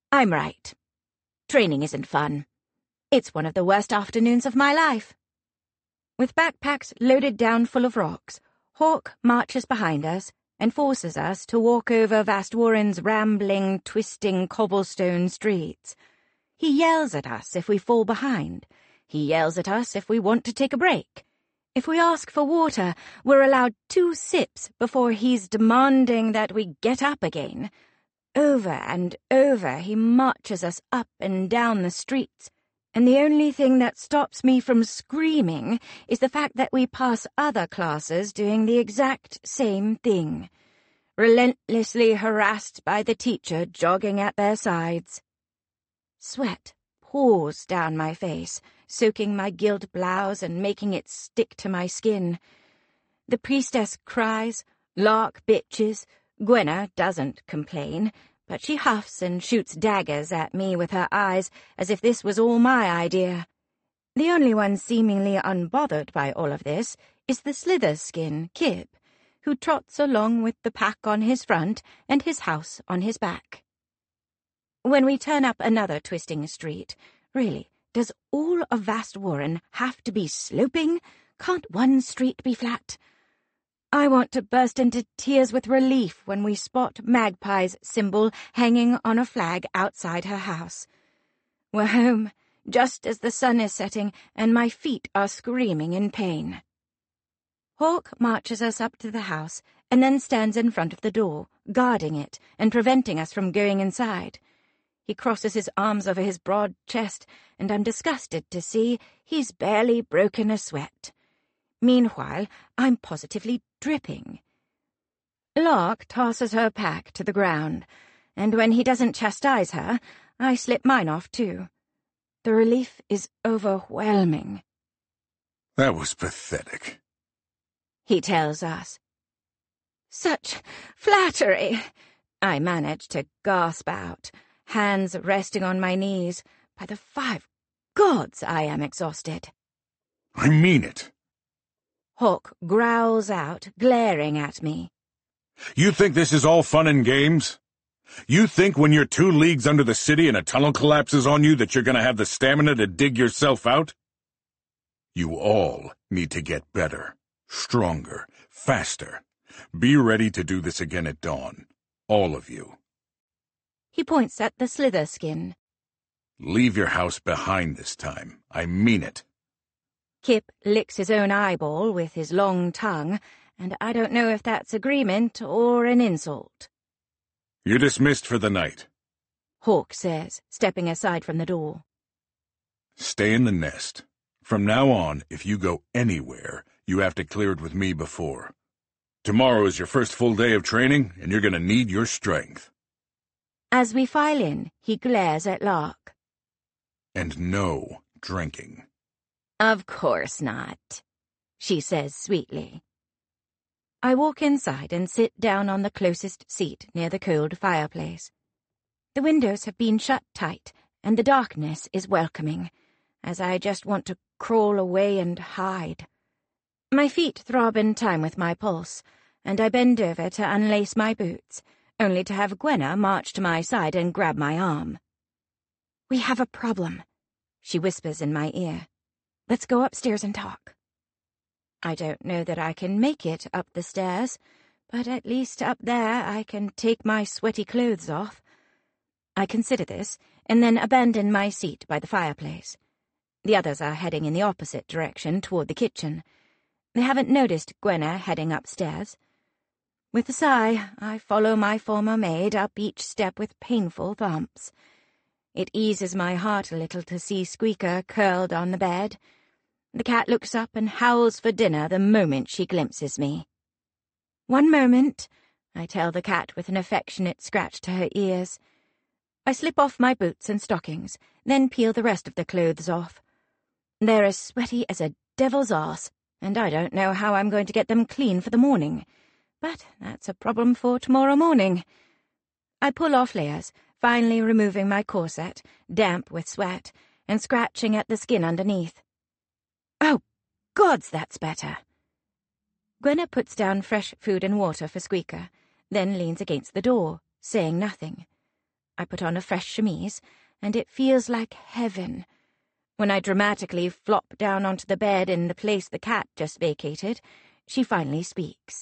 I'm right. Training isn't fun. It's one of the worst afternoons of my life. With backpacks loaded down full of rocks, Hawk marches behind us and forces us to walk over Vastwarren's rambling, twisting cobblestone streets. He yells at us if we fall behind. He yells at us if we want to take a break. If we ask for water, we're allowed 2 sips before he's demanding that we get up again. Over and over he marches us up and down the streets, and the only thing that stops me from screaming is the fact that we pass other classes doing the exact same thing, relentlessly harassed by the teacher jogging at their sides. Sweat pours down my face, soaking my gilt blouse and making it stick to my skin. The priestess cries, Lark bitches. Gwenna doesn't complain, but she huffs and shoots daggers at me with her eyes as if this was all my idea. The only one seemingly unbothered by all of this is the Slitherskin, Kip, who trots along with the pack on his front and his house on his back. When we turn up another twisting street, really, does all of Vastwarren have to be sloping? Can't one street be flat? I want to burst into tears with relief when we spot Magpie's symbol hanging on a flag outside her house. We're home, just as the sun is setting, and my feet are screaming in pain. Hawk marches us up to the house and then stands in front of the door, guarding it and preventing us from going inside. He crosses his arms over his broad chest, and I'm disgusted to see he's barely broken a sweat. Meanwhile, I'm positively dripping. Lark tosses her pack to the ground, and when he doesn't chastise her, I slip mine off too. The relief is overwhelming. That was pathetic, he tells us. Such flattery, I manage to gasp out, hands resting on my knees. By the 5 gods, I am exhausted. I mean it. Hawk growls out, glaring at me. You think this is all fun and games? You think when you're 2 leagues under the city and a tunnel collapses on you that you're going to have the stamina to dig yourself out? You all need to get better, stronger, faster. Be ready to do this again at dawn. All of you. He points at the Slitherskin. Leave your house behind this time. I mean it. Kip licks his own eyeball with his long tongue, and I don't know if that's agreement or an insult. You're dismissed for the night, Hawk says, stepping aside from the door. Stay in the nest. From now on, if you go anywhere, you have to clear it with me before. Tomorrow is your first full day of training, and you're going to need your strength. As we file in, he glares at Lark. And no drinking. Of course not, she says sweetly. I walk inside and sit down on the closest seat near the cold fireplace. The windows have been shut tight, and the darkness is welcoming, as I just want to crawl away and hide. My feet throb in time with my pulse, and I bend over to unlace my boots, only to have Gwenna march to my side and grab my arm. We have a problem, she whispers in my ear. Let's go upstairs and talk. I don't know that I can make it up the stairs, but at least up there I can take my sweaty clothes off. I consider this, and then abandon my seat by the fireplace. The others are heading in the opposite direction toward the kitchen. They haven't noticed Gwenna heading upstairs. With a sigh, I follow my former maid up each step with painful thumps. It eases my heart a little to see Squeaker curled on the bed. The cat looks up and howls for dinner the moment she glimpses me. "One moment," I tell the cat with an affectionate scratch to her ears. I slip off my boots and stockings, then peel the rest of the clothes off. They're as sweaty as a devil's arse, and I don't know how I'm going to get them clean for the morning. But that's a problem for tomorrow morning. I pull off layers, finally removing my corset, damp with sweat, and scratching at the skin underneath. Oh, gods, that's better. Gwenna puts down fresh food and water for Squeaker, then leans against the door, saying nothing. I put on a fresh chemise, and it feels like heaven. When I dramatically flop down onto the bed in the place the cat just vacated, she finally speaks.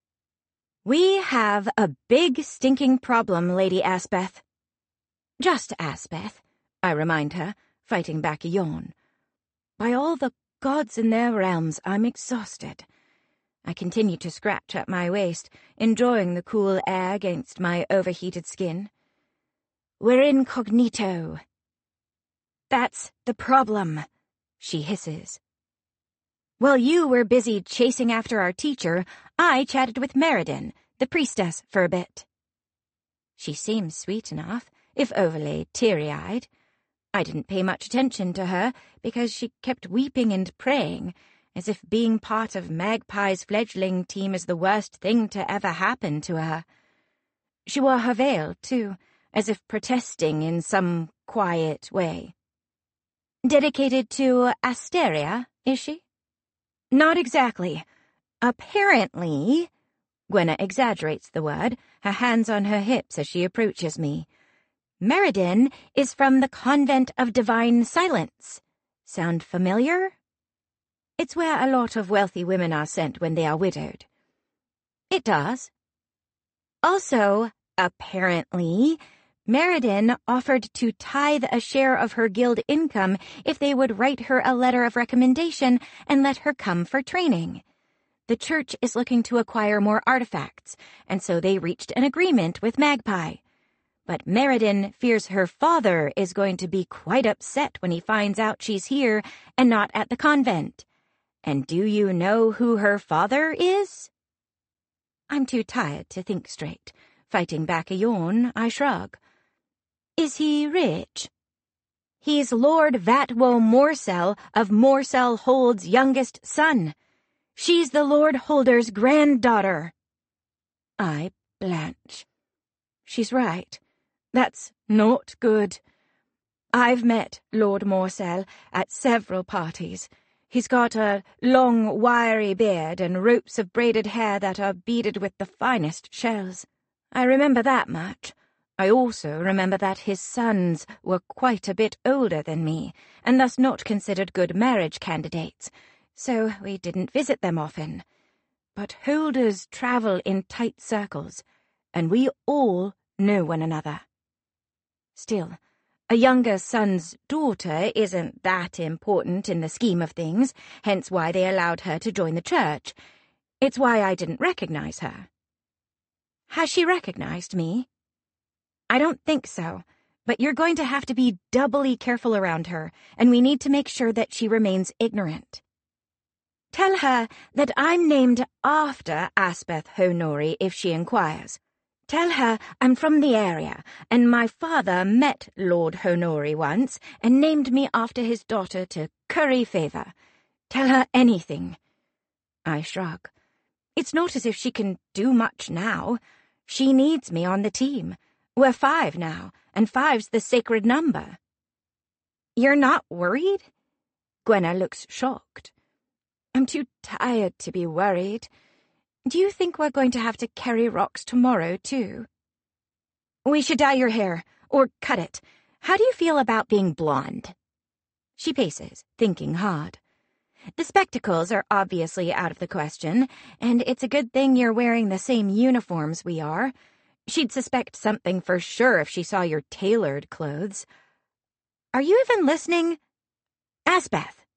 "We have a big stinking problem, Lady Aspeth." "Just Aspeth," I remind her, fighting back a yawn. By all the gods in their realms, I'm exhausted. I continue to scratch at my waist, enjoying the cool air against my overheated skin. "We're incognito." "That's the problem," she hisses. "While you were busy chasing after our teacher, I chatted with Meriden, the priestess, for a bit." She seems sweet enough, if overly teary-eyed. I didn't pay much attention to her because she kept weeping and praying, as if being part of Magpie's fledgling team is the worst thing to ever happen to her. She wore her veil, too, as if protesting in some quiet way. "Dedicated to Asteria, is she?" "Not exactly. Apparently," Gwenna exaggerates the word, her hands on her hips as she approaches me, "Meriden is from the Convent of Divine Silence. Sound familiar?" "It's where a lot of wealthy women are sent when they are widowed." "It does." "Also, apparently, Meriden offered to tithe a share of her guild income if they would write her a letter of recommendation and let her come for training. The church is looking to acquire more artifacts, and so they reached an agreement with Magpie. But Meriden fears her father is going to be quite upset when he finds out she's here and not at the convent. And do you know who her father is?" I'm too tired to think straight. Fighting back a yawn, I shrug. "Is he rich?" "He's Lord Vatwo Morsell of Morsell Hold's youngest son. She's the Lord Holder's granddaughter." I blanch. She's right. That's not good. I've met Lord Morsell at several parties. He's got a long, wiry beard and ropes of braided hair that are beaded with the finest shells. I remember that much. I also remember that his sons were quite a bit older than me, and thus not considered good marriage candidates, so we didn't visit them often. But Holders travel in tight circles, and we all know one another. Still, a younger son's daughter isn't that important in the scheme of things, hence why they allowed her to join the church. It's why I didn't recognize her. Has she recognized me? I don't think so, but you're going to have to be doubly careful around her, and we need to make sure that she remains ignorant. Tell her that I'm named after Aspeth Honori if she inquires. Tell her I'm from the area, and my father met Lord Honori once and named me after his daughter to curry favor. Tell her anything. I shrug. It's not as if she can do much now. She needs me on the team. We're 5 now, and 5's the sacred number. You're not worried? Gwenna looks shocked. I'm too tired to be worried. Do you think we're going to have to carry rocks tomorrow, too? We should dye your hair, or cut it. How do you feel about being blonde? She paces, thinking hard. The spectacles are obviously out of the question, and it's a good thing you're wearing the same uniforms we are. She'd suspect something for sure if she saw your tailored clothes. Are you even listening? Aspeth.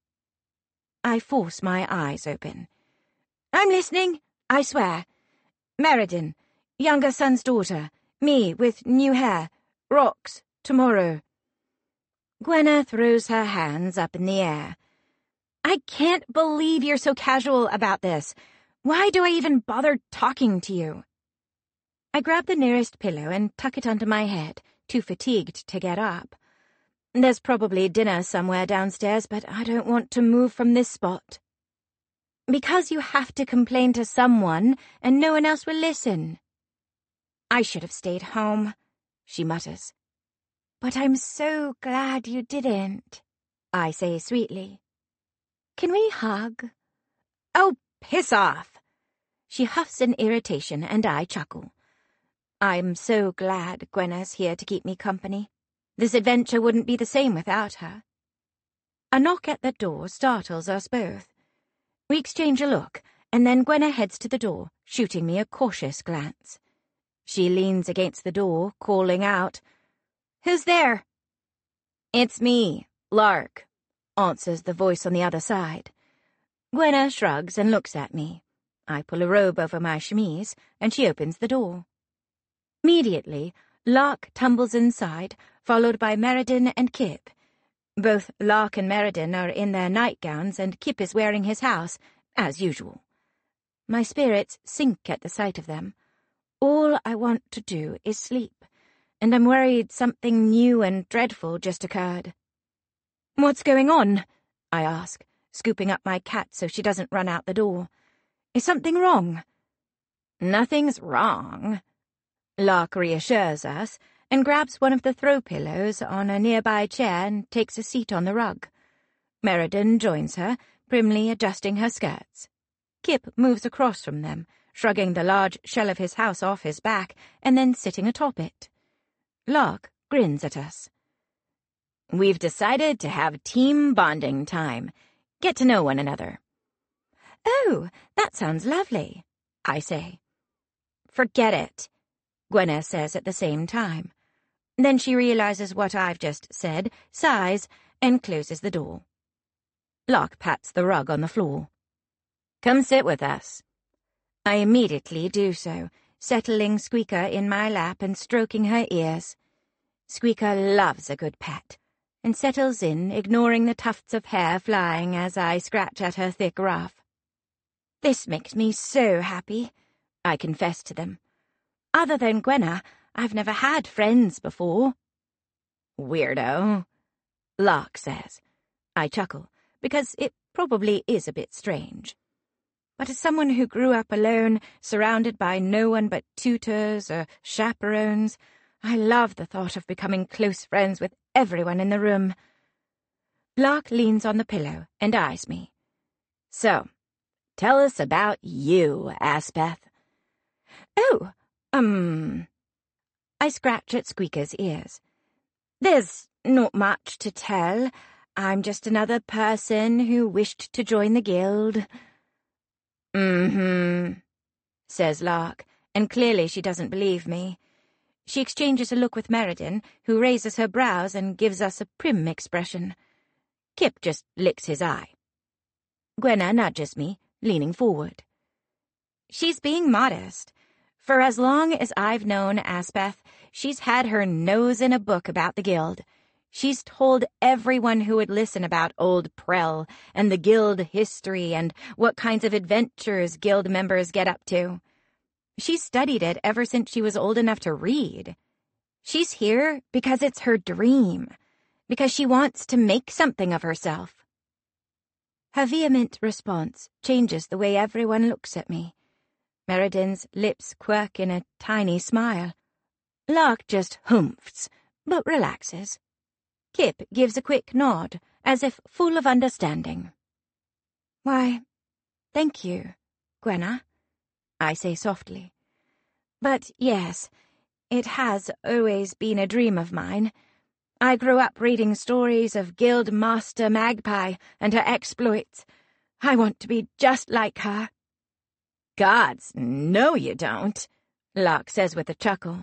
I force my eyes open. I'm listening, I swear. Meriden, younger son's daughter, me with new hair, rocks, tomorrow. Gwenna throws her hands up in the air. I can't believe you're so casual about this. Why do I even bother talking to you? I grab the nearest pillow and tuck it under my head, too fatigued to get up. There's probably dinner somewhere downstairs, but I don't want to move from this spot. Because you have to complain to someone, and no one else will listen. I should have stayed home, she mutters. But I'm so glad you didn't, I say sweetly. Can we hug? Oh, piss off! She huffs in irritation, and I chuckle. I'm so glad Gwenna's here to keep me company. This adventure wouldn't be the same without her. A knock at the door startles us both. We exchange a look, and then Gwenna heads to the door, shooting me a cautious glance. She leans against the door, calling out, "Who's there?" "It's me, Lark," answers the voice on the other side. Gwenna shrugs and looks at me. I pull a robe over my chemise, and she opens the door. Immediately, Lark tumbles inside, followed by Meriden and Kip. Both Lark and Meriden are in their nightgowns, and Kip is wearing his house, as usual. My spirits sink at the sight of them. All I want to do is sleep, and I'm worried something new and dreadful just occurred. "What's going on?" I ask, scooping up my cat so she doesn't run out the door. "Is something wrong?" "Nothing's wrong," Lark reassures us, and grabs one of the throw pillows on a nearby chair and takes a seat on the rug. Meriden joins her, primly adjusting her skirts. Kip moves across from them, shrugging the large shell of his house off his back and then sitting atop it. Lark grins at us. "We've decided to have team bonding time. Get to know one another." "Oh, that sounds lovely," I say. "Forget it," Gwenna says at the same time. Then she realizes what I've just said, sighs, and closes the door. Lark pats the rug on the floor. "Come sit with us." I immediately do so, settling Squeaker in my lap and stroking her ears. Squeaker loves a good pet, and settles in, ignoring the tufts of hair flying as I scratch at her thick ruff. This makes me so happy, I confess to them. Other than Gwenna, I've never had friends before. "Weirdo," Lark says. I chuckle, because it probably is a bit strange. But as someone who grew up alone, surrounded by no one but tutors or chaperones, I love the thought of becoming close friends with everyone in the room. Lark leans on the pillow and eyes me. "So, tell us about you, Aspeth." "Oh, I scratch at Squeaker's ears. "There's not much to tell. I'm just another person who wished to join the guild." Says Lark, and clearly she doesn't believe me. She exchanges a look with Meriden, who raises her brows and gives us a prim expression. Kip just licks his eye. Gwenna nudges me, leaning forward. "She's being modest. For as long as I've known Aspeth, she's had her nose in a book about the guild. She's told everyone who would listen about Old Prell and the guild history and what kinds of adventures guild members get up to. She's studied it ever since she was old enough to read. She's here because it's her dream, because she wants to make something of herself." Her vehement response changes the way everyone looks at me. Meriden's lips quirk in a tiny smile. Lark just humphs, but relaxes. Kip gives a quick nod, as if full of understanding. "Why, thank you, Gwenna," I say softly. "But yes, it has always been a dream of mine. I grew up reading stories of Guild Master Magpie and her exploits. I want to be just like her." "Gods, no you don't," Lark says with a chuckle.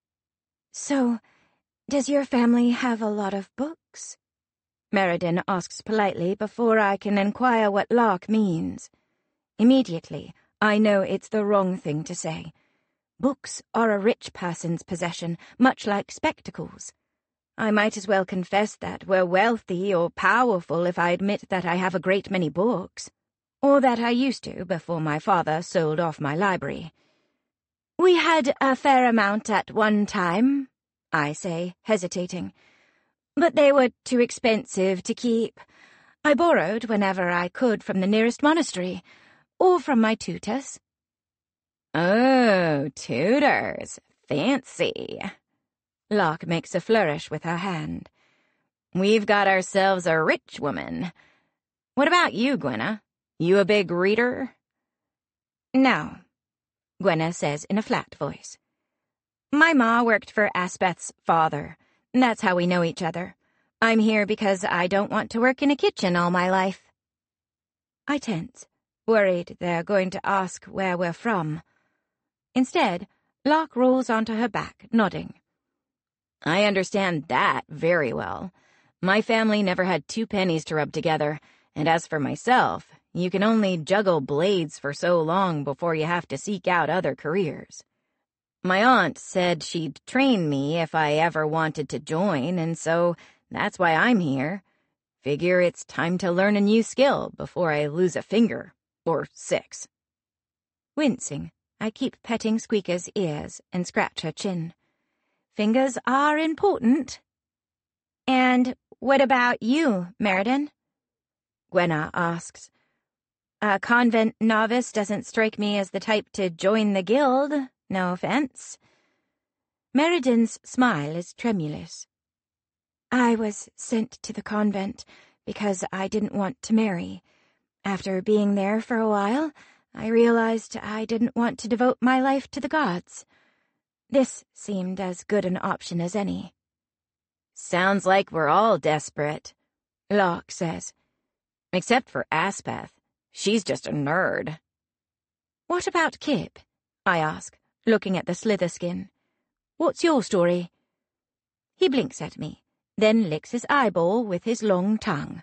"So, does your family have a lot of books?" Meriden asks politely before I can inquire what Lark means. Immediately, I know it's the wrong thing to say. Books are a rich person's possession, much like spectacles. I might as well confess that we're wealthy or powerful if I admit that I have a great many books. Or that I used to before my father sold off my library. "We had a fair amount at one time," I say, hesitating. "But they were too expensive to keep. I borrowed whenever I could from the nearest monastery, or from my tutors." "Oh, tutors. Fancy." Lark makes a flourish with her hand. "We've got ourselves a rich woman. What about you, Gwenna? You a big reader?" "No," Gwenna says in a flat voice. My ma worked for Aspeth's father. That's how we know each other. I'm here because I don't want to work in a kitchen all my life. I tense, worried they're going to ask where we're from. Instead, Locke rolls onto her back, nodding. I understand that very well. My family never had 2 pennies to rub together, and as for myself, you can only juggle blades for so long before you have to seek out other careers. My aunt said she'd train me if I ever wanted to join, and so that's why I'm here. Figure it's time to learn a new skill before I lose a finger, or 6. Wincing, I keep petting Squeaker's ears and scratch her chin. Fingers are important. And what about you, Meriden? Gwenna asks. A convent novice doesn't strike me as the type to join the guild, no offense. Meriden's smile is tremulous. I was sent to the convent because I didn't want to marry. After being there for a while, I realized I didn't want to devote my life to the gods. This seemed as good an option as any. Sounds like we're all desperate, Locke says. Except for Aspeth. She's just a nerd. What about Kip? I ask, looking at the Slitherskin. What's your story? He blinks at me, then licks his eyeball with his long tongue.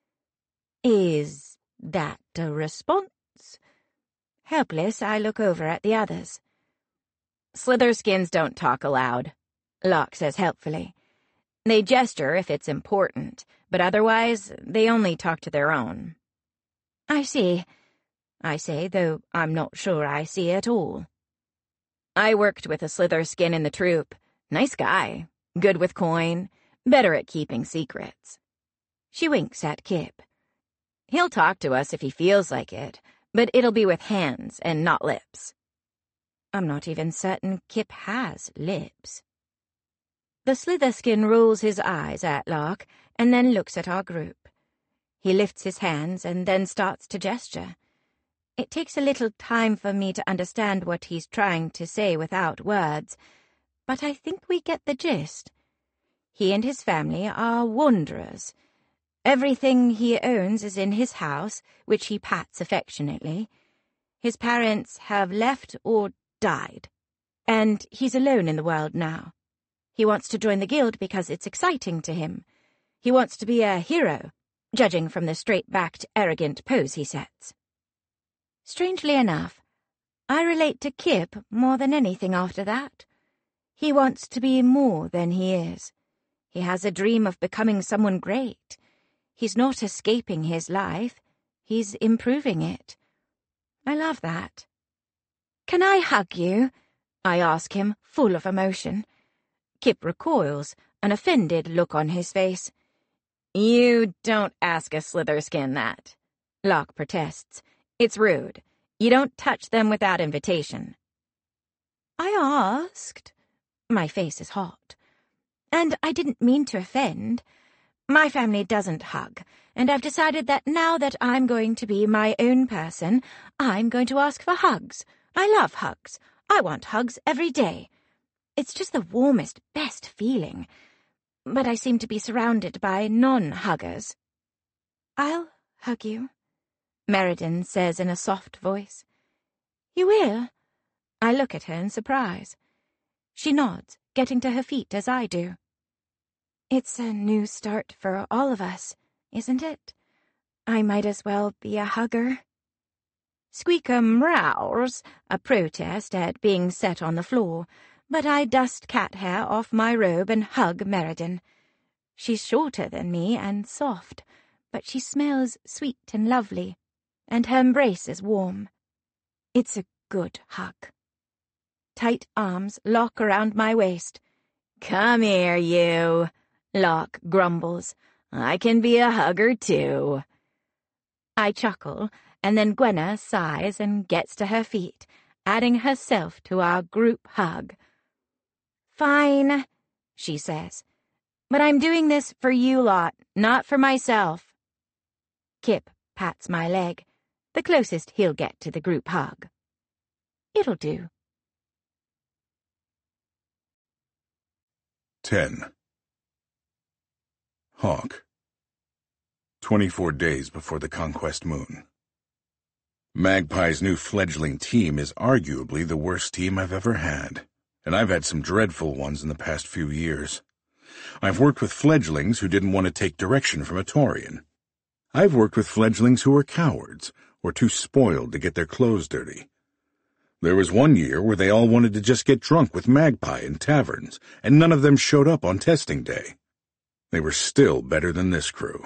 Is that a response? Helpless, I look over at the others. Slitherskins don't talk aloud, Locke says helpfully. They gesture if it's important, but otherwise they only talk to their own. I see, I say, though I'm not sure I see at all. I worked with a Slitherskin in the troop. Nice guy. Good with coin. Better at keeping secrets. She winks at Kip. He'll talk to us if he feels like it, but it'll be with hands and not lips. I'm not even certain Kip has lips. The Slitherskin rolls his eyes at Locke and then looks at our group. He lifts his hands and then starts to gesture. It takes a little time for me to understand what he's trying to say without words, but I think we get the gist. He and his family are wanderers. Everything he owns is in his house, which he pats affectionately. His parents have left or died, and he's alone in the world now. He wants to join the guild because it's exciting to him. He wants to be a hero, judging from the straight-backed, arrogant pose he sets. Strangely enough, I relate to Kip more than anything after that. He wants to be more than he is. He has a dream of becoming someone great. He's not escaping his life. He's improving it. I love that. Can I hug you? I ask him, full of emotion. Kip recoils, an offended look on his face. You don't ask a Slitherskin that, Locke protests. It's rude. You don't touch them without invitation. I asked. My face is hot. And I didn't mean to offend. My family doesn't hug, and I've decided that now that I'm going to be my own person, I'm going to ask for hugs. I love hugs. I want hugs every day. It's just the warmest, best feeling. But I seem to be surrounded by non-huggers. I'll hug you, Meriden says in a soft voice. You will? I look at her in surprise. She nods, getting to her feet as I do. It's a new start for all of us, isn't it? I might as well be a hugger. Squeaker meows, a protest at being set on the floor, but I dust cat hair off my robe and hug Meriden. She's shorter than me and soft, but she smells sweet and lovely, and her embrace is warm. It's a good hug. Tight arms lock around my waist. Come here, you, Locke grumbles. I can be a hugger, too. I chuckle, and then Gwenna sighs and gets to her feet, adding herself to our group hug. Fine, she says, but I'm doing this for you lot, not for myself. Kip pats my leg, the closest he'll get to the group hug. It'll do. 10. Hawk. 24 days before the Conquest Moon. Magpie's new fledgling team is arguably the worst team I've ever had, and I've had some dreadful ones in the past few years. I've worked with fledglings who didn't want to take direction from a Taurian. I've worked with fledglings who were cowards, or too spoiled to get their clothes dirty. There was one year where they all wanted to just get drunk with Magpie in taverns, and none of them showed up on testing day. They were still better than this crew.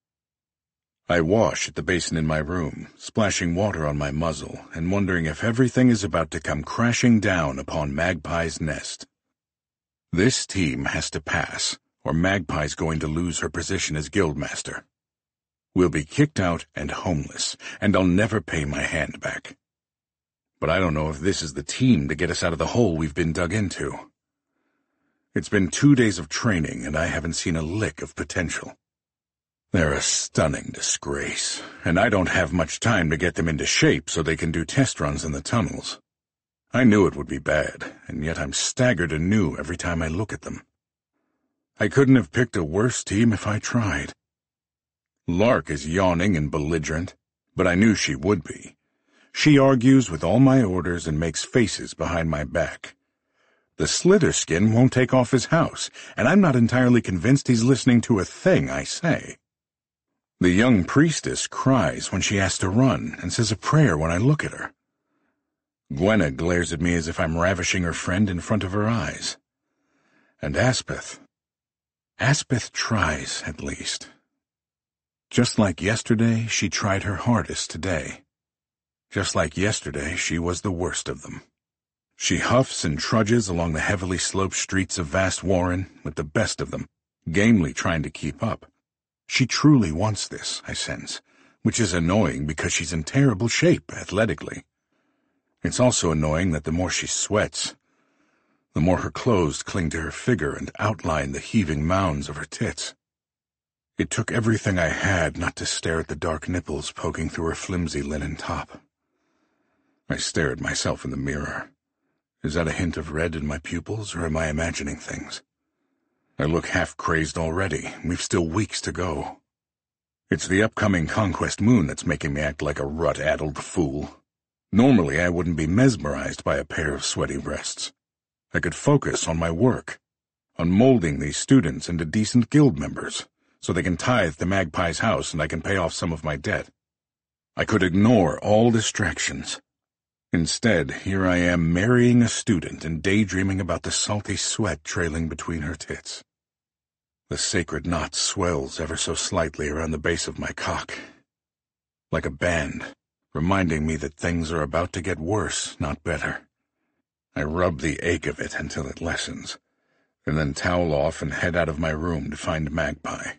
I wash at the basin in my room, splashing water on my muzzle and wondering if everything is about to come crashing down upon Magpie's nest. This team has to pass, or Magpie's going to lose her position as guildmaster. We'll be kicked out and homeless, and I'll never pay my hand back. But I don't know if this is the team to get us out of the hole we've been dug into. It's been 2 days of training, and I haven't seen a lick of potential. They're a stunning disgrace, and I don't have much time to get them into shape so they can do test runs in the tunnels. I knew it would be bad, and yet I'm staggered anew every time I look at them. I couldn't have picked a worse team if I tried. Lark is yawning and belligerent, but I knew she would be. She argues with all my orders and makes faces behind my back. The Slitherskin won't take off his house, and I'm not entirely convinced he's listening to a thing I say. The young priestess cries when she has to run and says a prayer when I look at her. Gwenna glares at me as if I'm ravishing her friend in front of her eyes. And Aspith tries, at least. Just like yesterday, she tried her hardest today. Just like yesterday, she was the worst of them. She huffs and trudges along the heavily sloped streets of Vast Warren with the best of them, gamely trying to keep up. She truly wants this, I sense, which is annoying because she's in terrible shape athletically. It's also annoying that the more she sweats, the more her clothes cling to her figure and outline the heaving mounds of her tits. It took everything I had not to stare at the dark nipples poking through her flimsy linen top. I stare at myself in the mirror. Is that a hint of red in my pupils, or am I imagining things? I look half-crazed already. We've still weeks to go. It's the upcoming Conquest Moon that's making me act like a rut-addled fool. Normally, I wouldn't be mesmerized by a pair of sweaty breasts. I could focus on my work, on molding these students into decent guild members, so they can tithe to Magpie's house and I can pay off some of my debt. I could ignore all distractions. Instead, here I am marrying a student and daydreaming about the salty sweat trailing between her tits. The sacred knot swells ever so slightly around the base of my cock, like a band, reminding me that things are about to get worse, not better. I rub the ache of it until it lessens, and then towel off and head out of my room to find Magpie.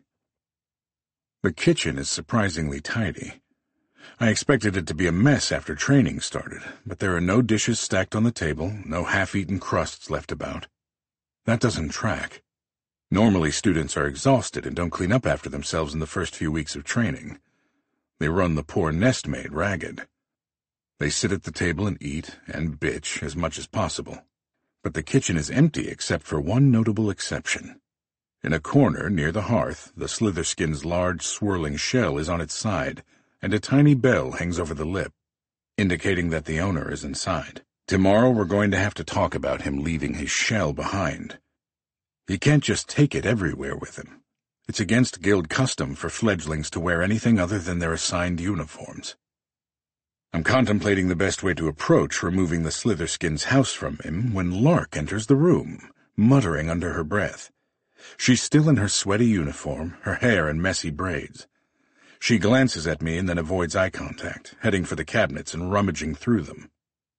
The kitchen is surprisingly tidy. I expected it to be a mess after training started, but there are no dishes stacked on the table, no half-eaten crusts left about. That doesn't track. Normally students are exhausted and don't clean up after themselves in the first few weeks of training. They run the poor nestmaid ragged. They sit at the table and eat and bitch as much as possible. But the kitchen is empty except for one notable exception. In a corner near the hearth, the Slitherskin's large swirling shell is on its side, and a tiny bell hangs over the lip, indicating that the owner is inside. Tomorrow we're going to have to talk about him leaving his shell behind. He can't just take it everywhere with him. It's against guild custom for fledglings to wear anything other than their assigned uniforms. I'm contemplating the best way to approach removing the Slitherskin's house from him when Lark enters the room, muttering under her breath. She's still in her sweaty uniform, her hair in messy braids. She glances at me and then avoids eye contact, heading for the cabinets and rummaging through them.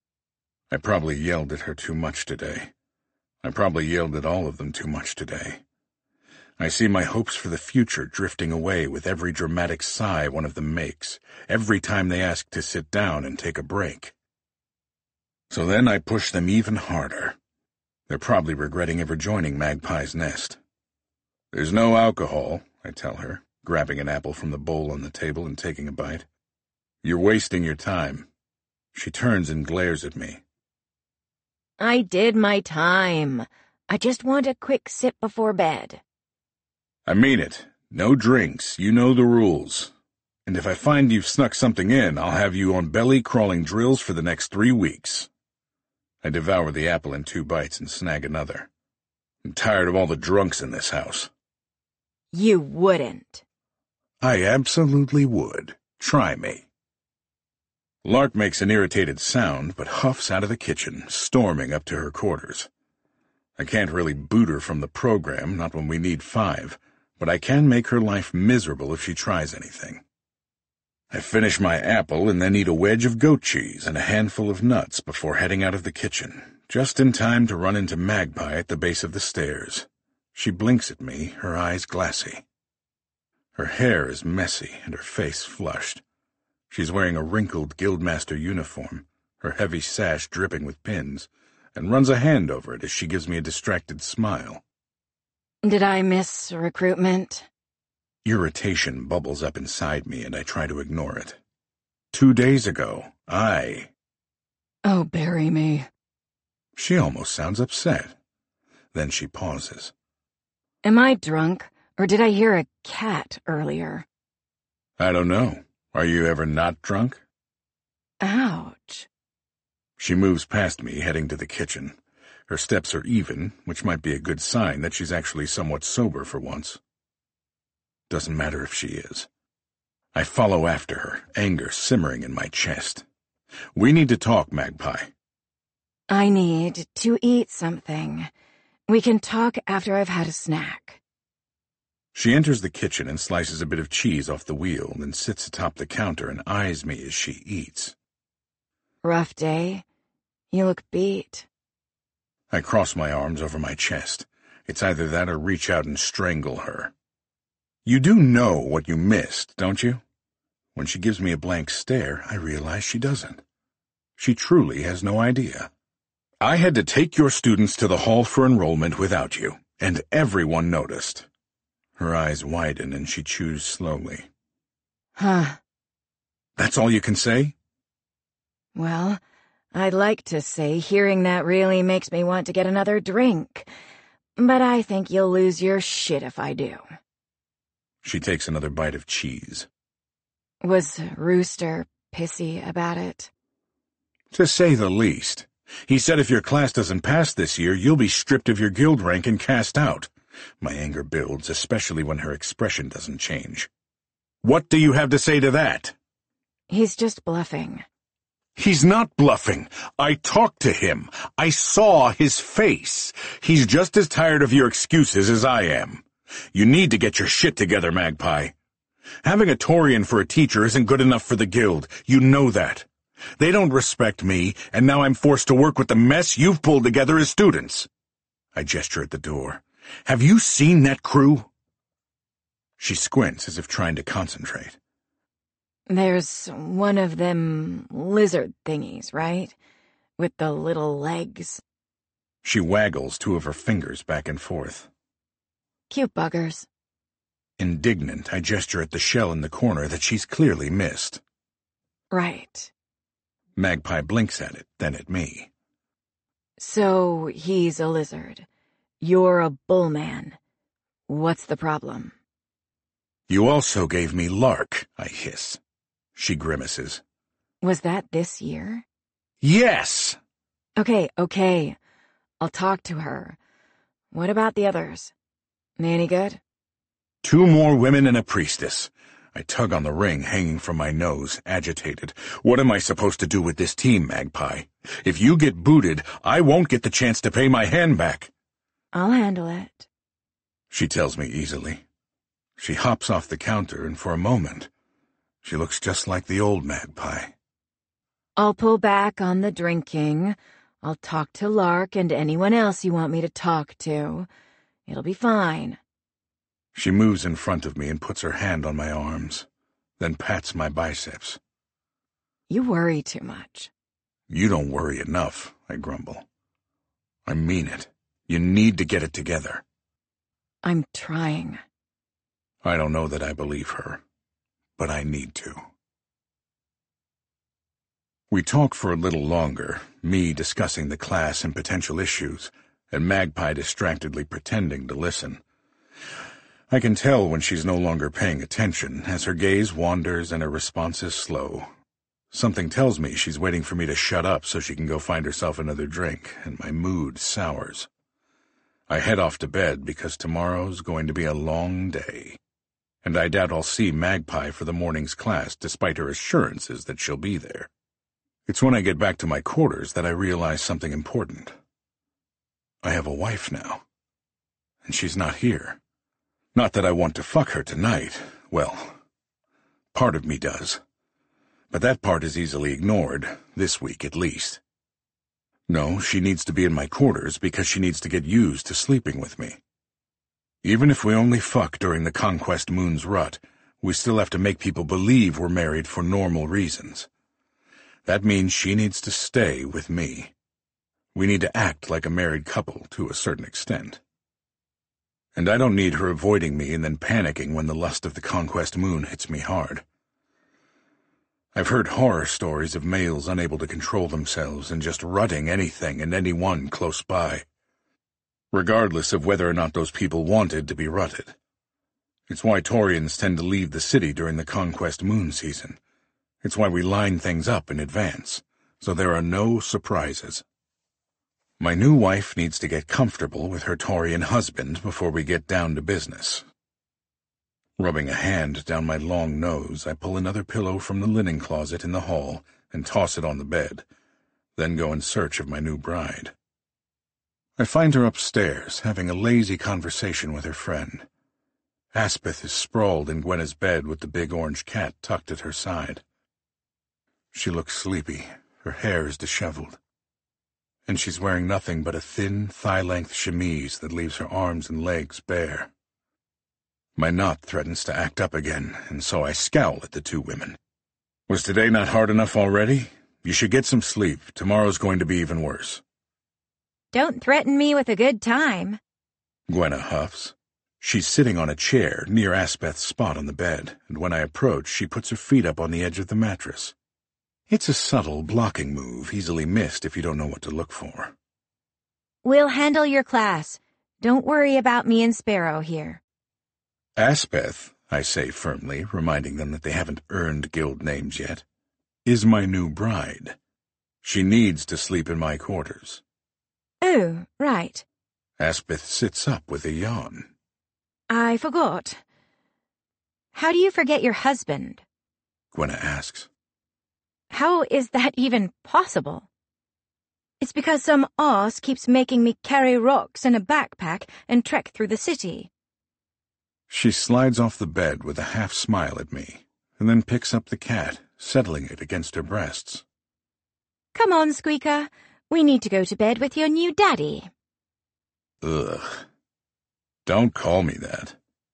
I probably yelled at her too much today. I probably yelled at all of them too much today. I see my hopes for the future drifting away with every dramatic sigh one of them makes, every time they ask to sit down and take a break. So then I push them even harder. They're probably regretting ever joining Magpie's nest. There's no alcohol, I tell her, grabbing an apple from the bowl on the table and taking a bite. You're wasting your time. She turns and glares at me. I did my time. I just want a quick sip before bed. I mean it. No drinks. You know the rules. And if I find you've snuck something in, I'll have you on belly-crawling drills for the next 3 weeks. I devour the apple in 2 bites and snag another. I'm tired of all the drunks in this house. You wouldn't. I absolutely would. Try me. Lark makes an irritated sound, but huffs out of the kitchen, storming up to her quarters. I can't really boot her from the program, not when we need 5, but I can make her life miserable if she tries anything. I finish my apple and then eat a wedge of goat cheese and a handful of nuts before heading out of the kitchen, just in time to run into Magpie at the base of the stairs. She blinks at me, her eyes glassy. Her hair is messy and her face flushed. She's wearing a wrinkled Guildmaster uniform, her heavy sash dripping with pins, and runs a hand over it as she gives me a distracted smile. Did I miss recruitment? Irritation bubbles up inside me and I try to ignore it. 2 days ago, Oh, bury me. She almost sounds upset. Then she pauses. Am I drunk, or did I hear a cat earlier? I don't know. Are you ever not drunk? Ouch. She moves past me, heading to the kitchen. Her steps are even, which might be a good sign that she's actually somewhat sober for once. Doesn't matter if she is. I follow after her, anger simmering in my chest. We need to talk, Magpie. I need to eat something. We can talk after I've had a snack. She enters the kitchen and slices a bit of cheese off the wheel, then sits atop the counter and eyes me as she eats. Rough day? You look beat. I cross my arms over my chest. It's either that or reach out and strangle her. You do know what you missed, don't you? When she gives me a blank stare, I realize she doesn't. She truly has no idea. I had to take your students to the hall for enrollment without you, and everyone noticed. Her eyes widen and she chews slowly. Huh. That's all you can say? Well, I'd like to say hearing that really makes me want to get another drink, but I think you'll lose your shit if I do. She takes another bite of cheese. Was Rooster pissy about it? To say the least. He said if your class doesn't pass this year, you'll be stripped of your guild rank and cast out. My anger builds, especially when her expression doesn't change. What do you have to say to that? He's just bluffing. He's not bluffing. I talked to him. I saw his face. He's just as tired of your excuses as I am. You need to get your shit together, Magpie. Having a Taurian for a teacher isn't good enough for the guild. You know that. They don't respect me, and now I'm forced to work with the mess you've pulled together as students. I gesture at the door. Have you seen that crew? She squints as if trying to concentrate. There's one of them lizard thingies, right? With the little legs. She waggles 2 of her fingers back and forth. Cute buggers. Indignant, I gesture at the shell in the corner that she's clearly missed. Right. Magpie blinks at it, then at me. So he's a lizard. You're a bullman. What's the problem? You also gave me Lark, I hiss. She grimaces. Was that this year? Yes! Okay. I'll talk to her. What about the others? They any good? 2 more women and a priestess. I tug on the ring hanging from my nose, agitated. What am I supposed to do with this team, Magpie? If you get booted, I won't get the chance to pay my hand back. I'll handle it. She tells me easily. She hops off the counter, and for a moment, she looks just like the old Magpie. I'll pull back on the drinking. I'll talk to Lark and anyone else you want me to talk to. It'll be fine. She moves in front of me and puts her hand on my arms, then pats my biceps. You worry too much. You don't worry enough, I grumble. I mean it. You need to get it together. I'm trying. I don't know that I believe her, but I need to. We talk for a little longer, me discussing the class and potential issues, and Magpie distractedly pretending to listen. I can tell when she's no longer paying attention, as her gaze wanders and her response is slow. Something tells me she's waiting for me to shut up so she can go find herself another drink, and my mood sours. I head off to bed because tomorrow's going to be a long day, and I doubt I'll see Magpie for the morning's class despite her assurances that she'll be there. It's when I get back to my quarters that I realize something important. I have a wife now, and she's not here. Not that I want to fuck her tonight. Well, part of me does. But that part is easily ignored, this week at least. No, she needs to be in my quarters because she needs to get used to sleeping with me. Even if we only fuck during the Conquest Moon's rut, we still have to make people believe we're married for normal reasons. That means she needs to stay with me. We need to act like a married couple to a certain extent. And I don't need her avoiding me and then panicking when the lust of the Conquest Moon hits me hard. I've heard horror stories of males unable to control themselves and just rutting anything and anyone close by, regardless of whether or not those people wanted to be rutted. It's why Taurians tend to leave the city during the Conquest Moon season. It's why we line things up in advance, so there are no surprises. My new wife needs to get comfortable with her Taurian husband before we get down to business. Rubbing a hand down my long nose, I pull another pillow from the linen closet in the hall and toss it on the bed, then go in search of my new bride. I find her upstairs, having a lazy conversation with her friend. Aspeth is sprawled in Gwenna's bed with the big orange cat tucked at her side. She looks sleepy, her hair is disheveled, and she's wearing nothing but a thin, thigh-length chemise that leaves her arms and legs bare. My knot threatens to act up again, and so I scowl at the two women. Was today not hard enough already? You should get some sleep. Tomorrow's going to be even worse. Don't threaten me with a good time, Gwenna huffs. She's sitting on a chair near Aspeth's spot on the bed, and when I approach, she puts her feet up on the edge of the mattress. It's a subtle blocking move, easily missed if you don't know what to look for. We'll handle your class. Don't worry about me and Sparrow here. Aspeth, I say firmly, reminding them that they haven't earned guild names yet, is my new bride. She needs to sleep in my quarters. Oh, right. Aspeth sits up with a yawn. I forgot. How do you forget your husband? Gwenna asks. How is that even possible? It's because some arse keeps making me carry rocks in a backpack and trek through the city. She slides off the bed with a half smile at me, and then picks up the cat, settling it against her breasts. Come on, Squeaker. We need to go to bed with your new daddy. Ugh. Don't call me that.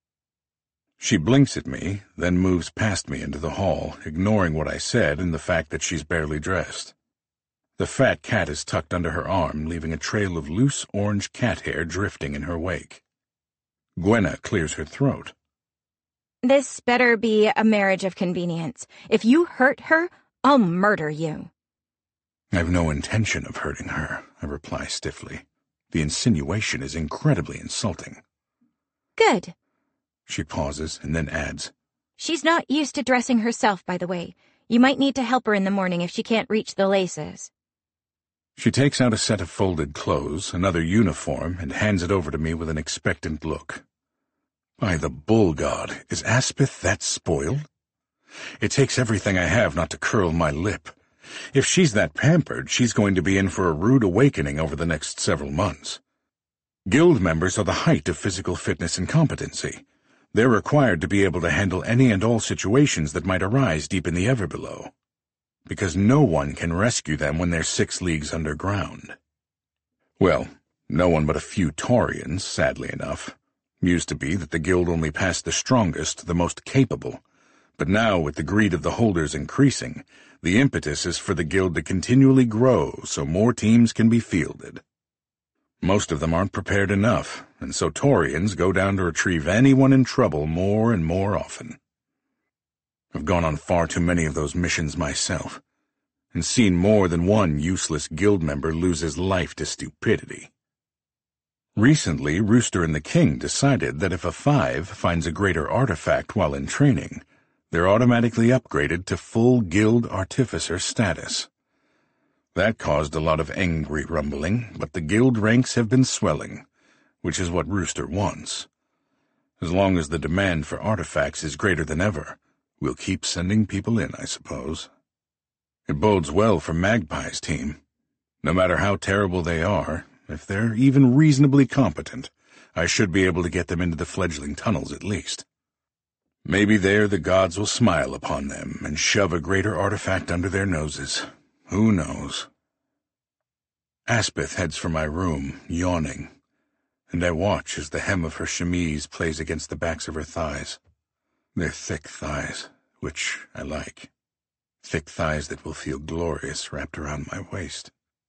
She blinks at me, then moves past me into the hall, ignoring what I said and the fact that she's barely dressed. The fat cat is tucked under her arm, leaving a trail of loose orange cat hair drifting in her wake. Gwenna clears her throat. This better be a marriage of convenience. If you hurt her, I'll murder you. I've no intention of hurting her, I reply stiffly. The insinuation is incredibly insulting. Good. She pauses and then adds, She's not used to dressing herself, by the way. You might need to help her in the morning if she can't reach the laces. She takes out a set of folded clothes, another uniform, and hands it over to me with an expectant look. By the bull god, is Aspeth that spoiled? It takes everything I have not to curl my lip. If she's that pampered, she's going to be in for a rude awakening over the next several months. Guild members are the height of physical fitness and competency. They're required to be able to handle any and all situations that might arise deep in the Everbelow, because no one can rescue them when they're 6 leagues underground. Well, no one but a few Taurians, sadly enough. Used to be that the guild only passed the strongest, the most capable, but now with the greed of the holders increasing, the impetus is for the guild to continually grow so more teams can be fielded. Most of them aren't prepared enough, and so Taurians go down to retrieve anyone in trouble more and more often. I've gone on far too many of those missions myself, and seen more than one useless guild member lose his life to stupidity. Recently, Rooster and the King decided that if a 5 finds a greater artifact while in training, they're automatically upgraded to full Guild Artificer status. That caused a lot of angry rumbling, but the guild ranks have been swelling, which is what Rooster wants. As long as the demand for artifacts is greater than ever, we'll keep sending people in, I suppose. It bodes well for Magpie's team. No matter how terrible they are, if they're even reasonably competent, I should be able to get them into the fledgling tunnels at least. Maybe there the gods will smile upon them and shove a greater artifact under their noses. Who knows? Aspith heads for my room, yawning, and I watch as the hem of her chemise plays against the backs of her thighs. They're thick thighs, which I like. Thick thighs that will feel glorious wrapped around my waist.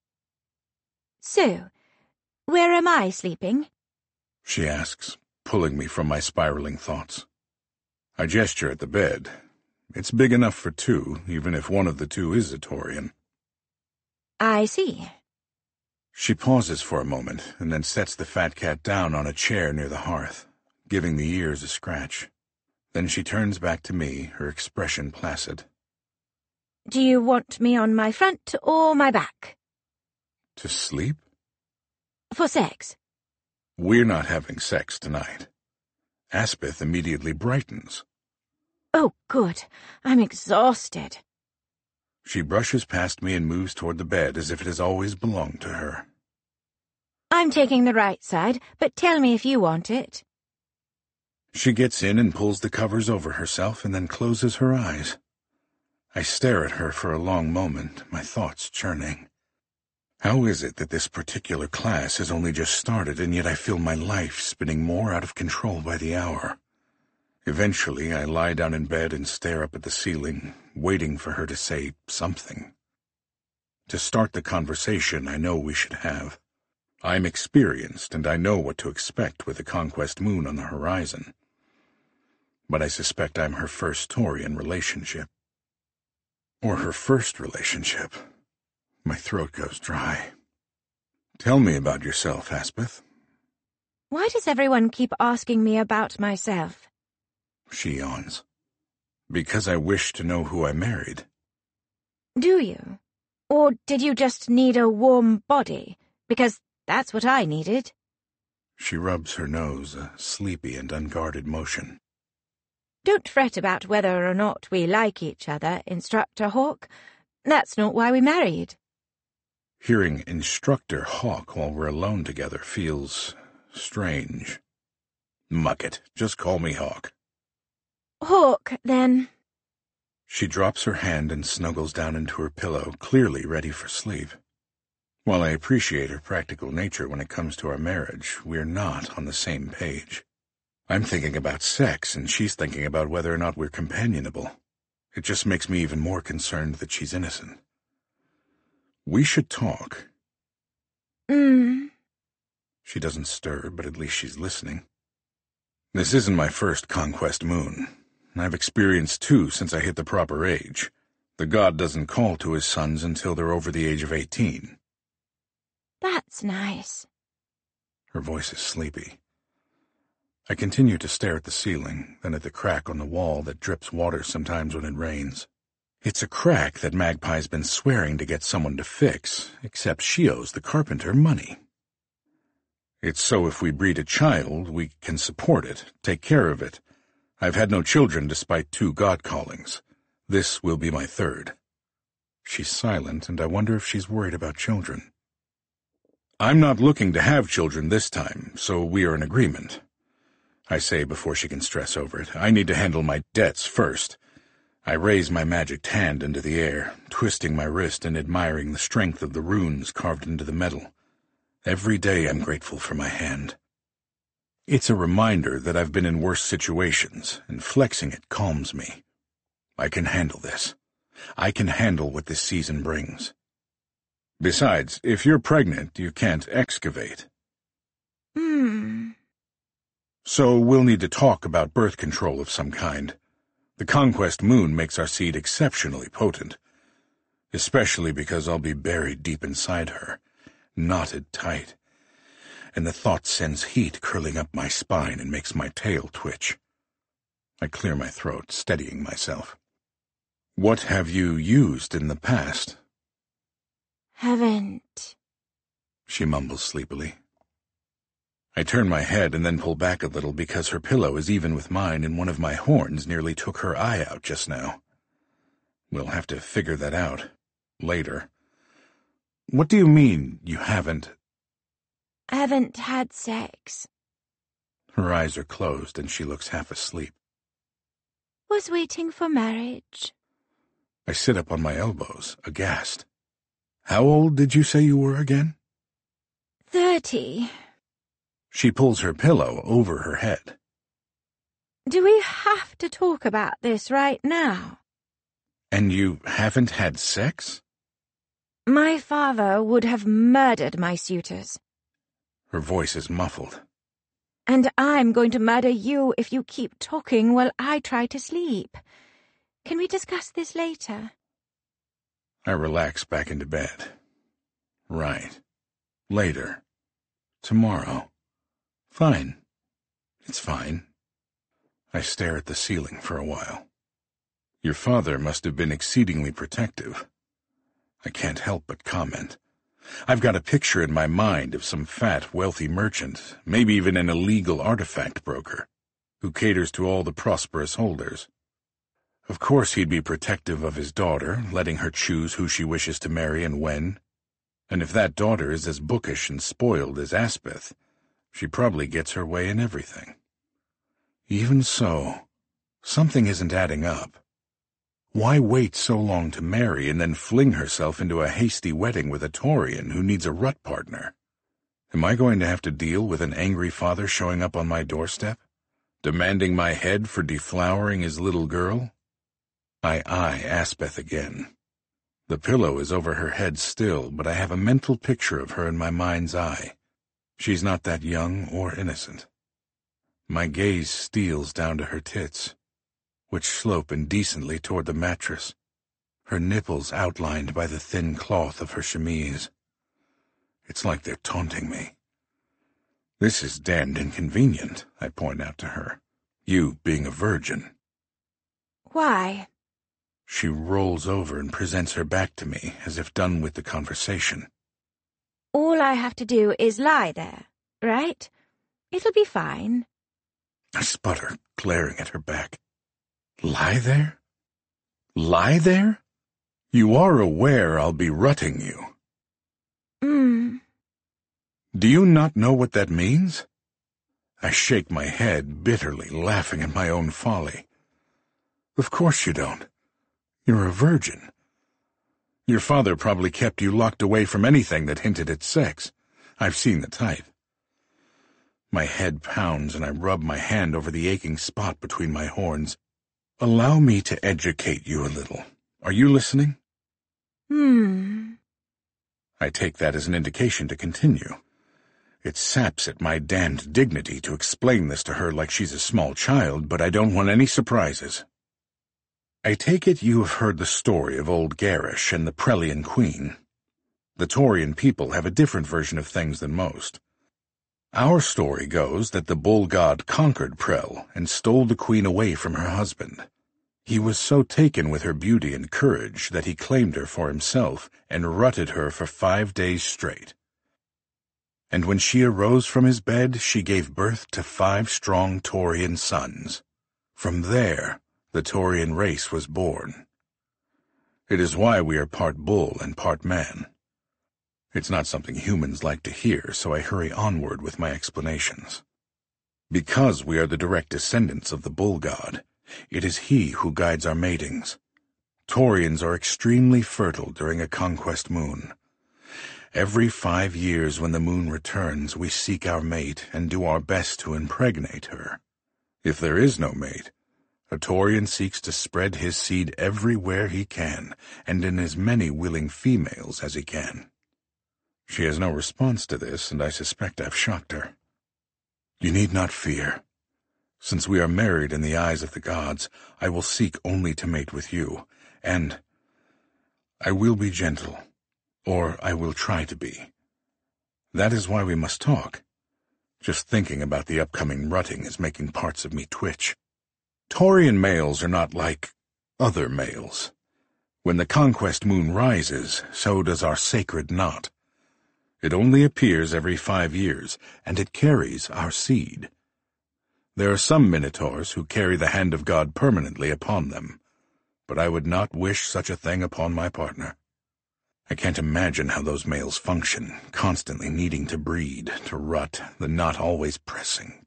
So, where am I sleeping? She asks, pulling me from my spiraling thoughts. I gesture at the bed. It's big enough for 2, even if one of the 2 is a Taurian. I see. She pauses for a moment, and then sets the fat cat down on a chair near the hearth, giving the ears a scratch. Then she turns back to me, her expression placid. Do you want me on my front or my back? To sleep? For sex. We're not having sex tonight. Aspith immediately brightens. Oh, good. I'm exhausted. She brushes past me and moves toward the bed as if it has always belonged to her. I'm taking the right side, but tell me if you want it. She gets in and pulls the covers over herself and then closes her eyes. I stare at her for a long moment, my thoughts churning. How is it that this particular class has only just started, and yet I feel my life spinning more out of control by the hour? Eventually, I lie down in bed and stare up at the ceiling, waiting for her to say something. To start the conversation I know we should have. I'm experienced, and I know what to expect with the Conquest Moon on the horizon. But I suspect I'm her first Taurian relationship. Or her first relationship. My throat goes dry. Tell me about yourself, Aspith. Why does everyone keep asking me about myself? She yawns. Because I wish to know who I married. Do you? Or did you just need a warm body? Because that's what I needed. She rubs her nose, a sleepy and unguarded motion. Don't fret about whether or not we like each other, Instructor Hawk. That's not why we married. Hearing Instructor Hawk while we're alone together feels strange. Muck it, just call me Hawk. Hawk, then. She drops her hand and snuggles down into her pillow, clearly ready for sleep. While I appreciate her practical nature when it comes to our marriage, we're not on the same page. I'm thinking about sex, and she's thinking about whether or not we're companionable. It just makes me even more concerned that she's innocent. We should talk. She doesn't stir, but at least she's listening. This isn't my first Conquest Moon. I've experienced 2 since I hit the proper age. The god doesn't call to his sons until they're over the age of 18. That's nice. Her voice is sleepy. I continue to stare at the ceiling, then at the crack on the wall that drips water sometimes when it rains. It's a crack that Magpie's been swearing to get someone to fix, except she owes the carpenter money. It's so if we breed a child, we can support it, take care of it. I've had no children despite 2 god callings. This will be my 3rd. She's silent, and I wonder if she's worried about children. I'm not looking to have children this time, so we are in agreement. I say before she can stress over it. I need to handle my debts first. I raise my magicked hand into the air, twisting my wrist and admiring the strength of the runes carved into the metal. Every day I'm grateful for my hand. It's a reminder that I've been in worse situations, and flexing it calms me. I can handle this. I can handle what this season brings. Besides, if you're pregnant, you can't excavate. So we'll need to talk about birth control of some kind. The Conquest Moon makes our seed exceptionally potent, especially because I'll be buried deep inside her, knotted tight. and the thought sends heat curling up my spine and makes my tail twitch. I clear my throat, steadying myself. What have you used in the past? Haven't, she mumbles sleepily. I turn my head and then pull back a little because her pillow is even with mine and one of my horns nearly took her eye out just now. We'll have to figure that out later. What do you mean, you haven't? Haven't had sex. Her eyes are closed and she looks half asleep. Was waiting for marriage. I sit up on my elbows, aghast. How old did you say you were again? 30. She pulls her pillow over her head. Do we have to talk about this right now? And you haven't had sex? My father would have murdered my suitors. Her voice is muffled. And I'm going to murder you if you keep talking while I try to sleep. Can we discuss this later? I relax back into bed. Right. Later. Tomorrow. Fine. It's fine. I stare at the ceiling for a while. Your father must have been exceedingly protective. I can't help but comment. I've got a picture in my mind of some fat, wealthy merchant, maybe even an illegal artifact broker, who caters to all the prosperous holders. Of course he'd be protective of his daughter, letting her choose who she wishes to marry and when. And if that daughter is as bookish and spoiled as Aspeth, she probably gets her way in everything. Even so, something isn't adding up. Why wait so long to marry and then fling herself into a hasty wedding with a Taurian who needs a rut partner? Am I going to have to deal with an angry father showing up on my doorstep, demanding my head for deflowering his little girl? I eye Aspeth again. The pillow is over her head still, but I have a mental picture of her in my mind's eye. She's not that young or innocent. My gaze steals down to her tits, which slope indecently toward the mattress, her nipples outlined by the thin cloth of her chemise. It's like they're taunting me. This is damned inconvenient, I point out to her, you being a virgin. Why? She rolls over and presents her back to me, as if done with the conversation. All I have to do is lie there, right? It'll be fine. I sputter, glaring at her back. Lie there? Lie there? You are aware I'll be rutting you. Do you not know what that means? I shake my head bitterly, laughing at my own folly. Of course you don't. You're a virgin. Your father probably kept you locked away from anything that hinted at sex. I've seen the type. My head pounds and I rub my hand over the aching spot between my horns. Allow me to educate you a little. Are you listening? I take that as an indication to continue. It saps at my damned dignity to explain this to her like she's a small child, but I don't want any surprises. I take it you have heard the story of old Garrosh and the Prelian Queen. The Taurian people have a different version of things than most. Our story goes that the bull god conquered Prel and stole the queen away from her husband. He was so taken with her beauty and courage that he claimed her for himself and rutted her for 5 days straight. And when she arose from his bed, she gave birth to 5 strong Taurian sons. From there, the Taurian race was born. It is why we are part bull and part man. It's not something humans like to hear, so I hurry onward with my explanations. Because we are the direct descendants of the bull god, it is he who guides our matings. Taurians are extremely fertile during a conquest moon. Every 5 years when the moon returns, we seek our mate and do our best to impregnate her. If there is no mate, a Taurian seeks to spread his seed everywhere he can, and in as many willing females as he can. She has no response to this, and I suspect I've shocked her. You need not fear. Since we are married in the eyes of the gods, I will seek only to mate with you, and I will be gentle, or I will try to be. That is why we must talk. Just thinking about the upcoming rutting is making parts of me twitch. Taurian males are not like other males. When the conquest moon rises, so does our sacred knot. It only appears every 5 years, and it carries our seed. There are some minotaurs who carry the hand of God permanently upon them, but I would not wish such a thing upon my partner. I can't imagine how those males function, constantly needing to breed, to rut, the knot always pressing.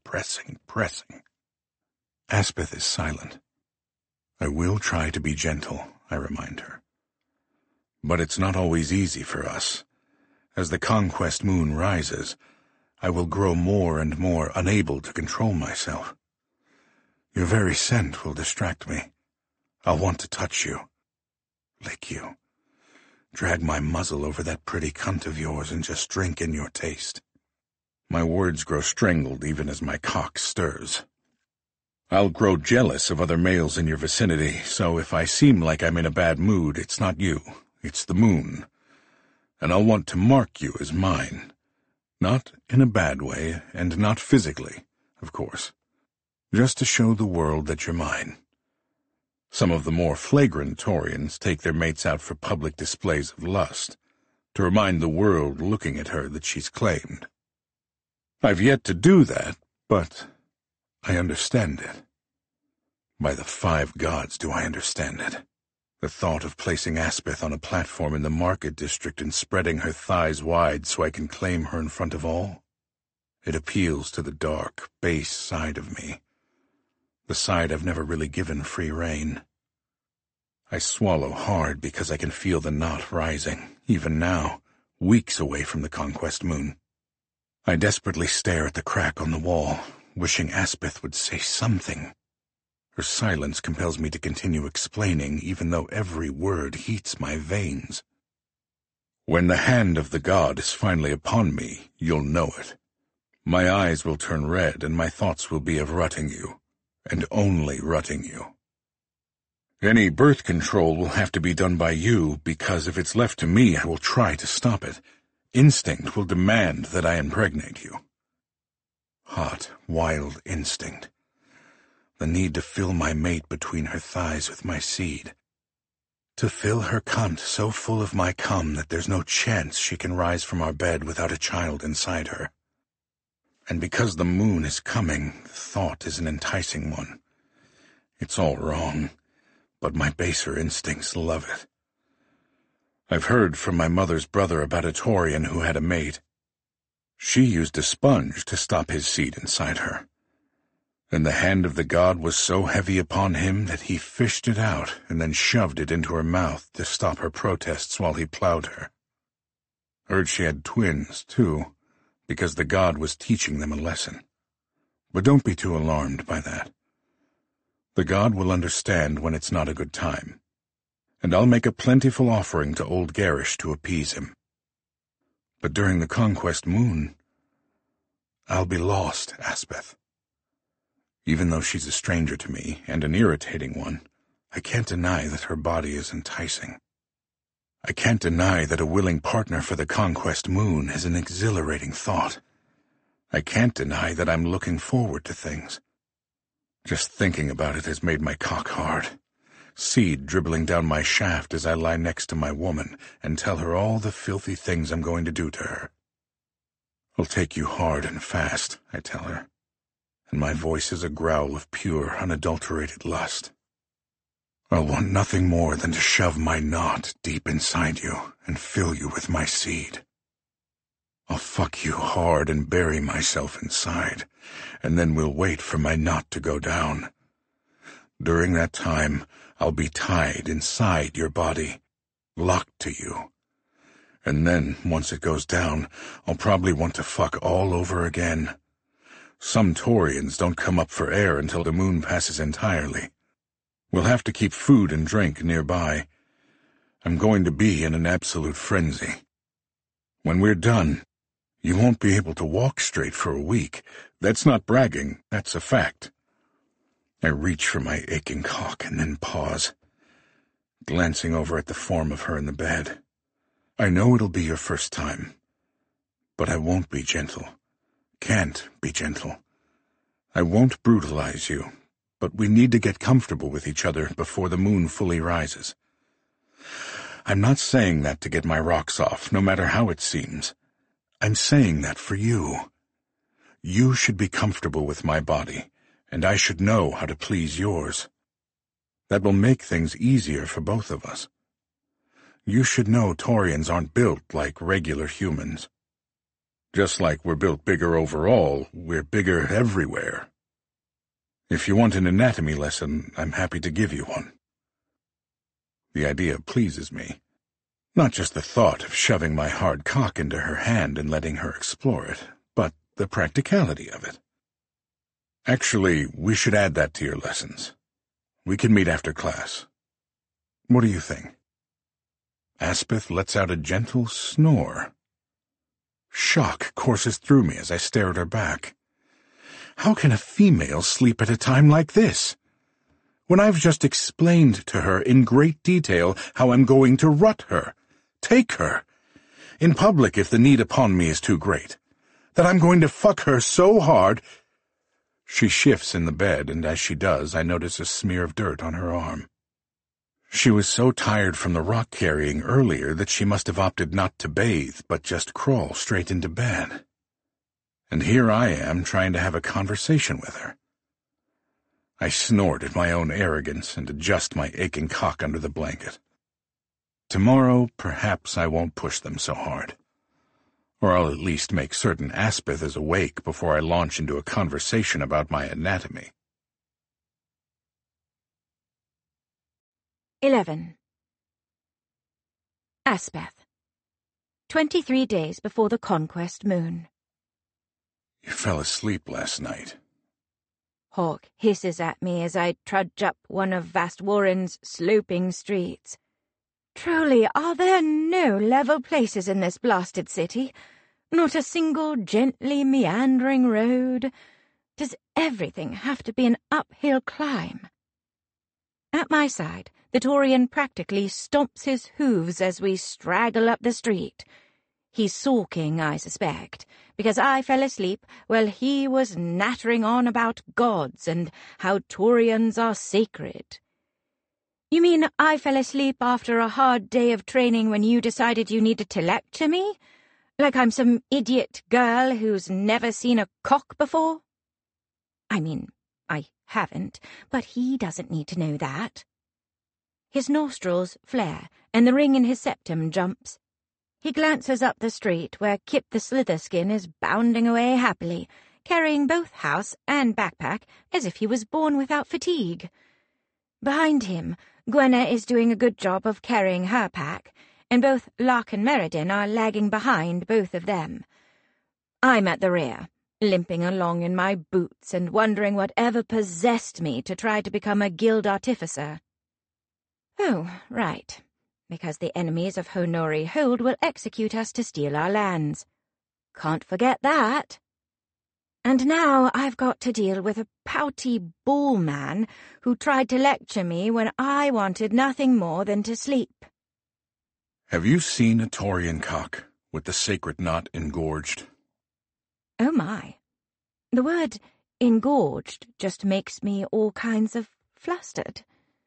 Aspith is silent. I will try to be gentle, I remind her. But it's not always easy for us. As the conquest moon rises, I will grow more and more unable to control myself. Your very scent will distract me. I'll want to touch you, lick you, drag my muzzle over that pretty cunt of yours and just drink in your taste. My words grow strangled even as my cock stirs. I'll grow jealous of other males in your vicinity, so if I seem like I'm in a bad mood, it's not you, it's the moon. And I'll want to mark you as mine. Not in a bad way, and not physically, of course. Just to show the world that you're mine. Some of the more flagrant Taurians take their mates out for public displays of lust, to remind the world looking at her that she's claimed. I've yet to do that, but I understand it. By the 5 gods do I understand it. The thought of placing Aspith on a platform in the market district and spreading her thighs wide so I can claim her in front of all. It appeals to the dark, base side of me. The side I've never really given free rein. I swallow hard because I can feel the knot rising, even now, weeks away from the conquest moon. I desperately stare at the crack on the wall, wishing Aspith would say something. Her silence compels me to continue explaining, even though every word heats my veins. When the hand of the god is finally upon me, you'll know it. My eyes will turn red, and my thoughts will be of rutting you, and only rutting you. Any birth control will have to be done by you, because if it's left to me, I will try to stop it. Instinct will demand that I impregnate you. Hot, wild instinct. The need to fill my mate between her thighs with my seed. To fill her cunt so full of my cum that there's no chance she can rise from our bed without a child inside her. And because the moon is coming, the thought is an enticing one. It's all wrong, but my baser instincts love it. I've heard from my mother's brother about a Taurian who had a mate. She used a sponge to stop his seed inside her. And the hand of the god was so heavy upon him that he fished it out and then shoved it into her mouth to stop her protests while he plowed her. Heard she had twins, too, because the god was teaching them a lesson. But don't be too alarmed by that. The god will understand when it's not a good time, and I'll make a plentiful offering to old Garish to appease him. But during the conquest moon, I'll be lost, Aspith. Even though she's a stranger to me, and an irritating one, I can't deny that her body is enticing. I can't deny that a willing partner for the conquest moon is an exhilarating thought. I can't deny that I'm looking forward to things. Just thinking about it has made my cock hard. Seed dribbling down my shaft as I lie next to my woman and tell her all the filthy things I'm going to do to her. I'll take you hard and fast, I tell her. And my voice is a growl of pure, unadulterated lust. I'll want nothing more than to shove my knot deep inside you and fill you with my seed. I'll fuck you hard and bury myself inside, and then we'll wait for my knot to go down. During that time, I'll be tied inside your body, locked to you. And then, once it goes down, I'll probably want to fuck all over again. Some Taurians don't come up for air until the moon passes entirely. We'll have to keep food and drink nearby. I'm going to be in an absolute frenzy. When we're done, you won't be able to walk straight for a week. That's not bragging, that's a fact. I reach for my aching cock and then pause, glancing over at the form of her in the bed. I know it'll be your first time, but I won't be gentle. Can't be gentle. I won't brutalize you, but we need to get comfortable with each other before the moon fully rises. I'm not saying that to get my rocks off, no matter how it seems. I'm saying that for you. You should be comfortable with my body, and I should know how to please yours. That will make things easier for both of us. You should know Taurians aren't built like regular humans. Just like we're built bigger overall, we're bigger everywhere. If you want an anatomy lesson, I'm happy to give you one. The idea pleases me. Not just the thought of shoving my hard cock into her hand and letting her explore it, but the practicality of it. Actually, we should add that to your lessons. We can meet after class. What do you think? Aspith lets out a gentle snore. Shock courses through me as I stare at her back. How can a female sleep at a time like this? When I've just explained to her in great detail how I'm going to rut her, take her, in public if the need upon me is too great, that I'm going to fuck her so hard. She shifts in the bed, and as she does, I notice a smear of dirt on her arm. She was so tired from the rock carrying earlier that she must have opted not to bathe, but just crawl straight into bed. And here I am trying to have a conversation with her. I snort at my own arrogance and adjust my aching cock under the blanket. Tomorrow, perhaps I won't push them so hard. Or I'll at least make certain Aspith is awake before I launch into a conversation about my anatomy. 11. Aspeth. 23 days before the conquest moon. You fell asleep last night. Hawk hisses at me as I trudge up one of Vastwarren's sloping streets. Truly, are there no level places in this blasted city? Not a single gently meandering road? Does everything have to be an uphill climb? At my side, the Taurian practically stomps his hooves as we straggle up the street. He's sulking, I suspect, because I fell asleep while he was nattering on about gods and how Taurians are sacred. You mean I fell asleep after a hard day of training when you decided you needed to lecture me? Like I'm some idiot girl who's never seen a cock before? I mean, I haven't, but he doesn't need to know that. His nostrils flare, and the ring in his septum jumps. He glances up the street where Kip the Slitherskin is bounding away happily, carrying both house and backpack as if he was born without fatigue. Behind him, Gwenna is doing a good job of carrying her pack, and both Locke and Meriden are lagging behind both of them. I'm at the rear, limping along in my boots and wondering whatever possessed me to try to become a guild artificer. Oh, right, because the enemies of Honori Hold will execute us to steal our lands. Can't forget that. And now I've got to deal with a pouty bull man who tried to lecture me when I wanted nothing more than to sleep. Have you seen a Taurian cock with the sacred knot engorged? Oh my. The word engorged just makes me all kinds of flustered.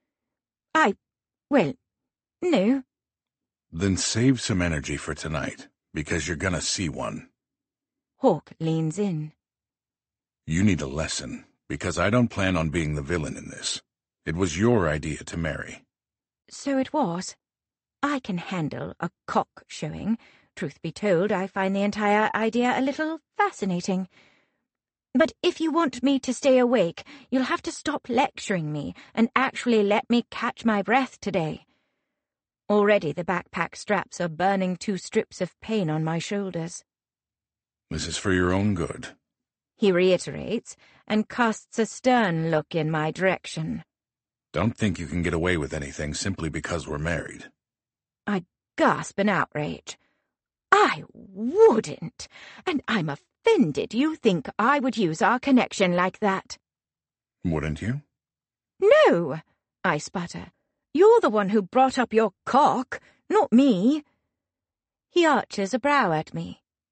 Well, no. Then save some energy for tonight, because you're gonna see one. Hawk leans in. You need a lesson, because I don't plan on being the villain in this. It was your idea to marry. So it was. I can handle a cock showing. Truth be told, I find the entire idea a little fascinating. But if you want me to stay awake, you'll have to stop lecturing me and actually let me catch my breath today. Already the backpack straps are burning 2 strips of pain on my shoulders. This is for your own good. He reiterates and casts a stern look in my direction. Don't think you can get away with anything simply because we're married. I gasp in outrage. I wouldn't, and I'm offended you think I would use our connection like that. Wouldn't you? No, I sputter. You're the one who brought up your cock, not me. He arches a brow at me.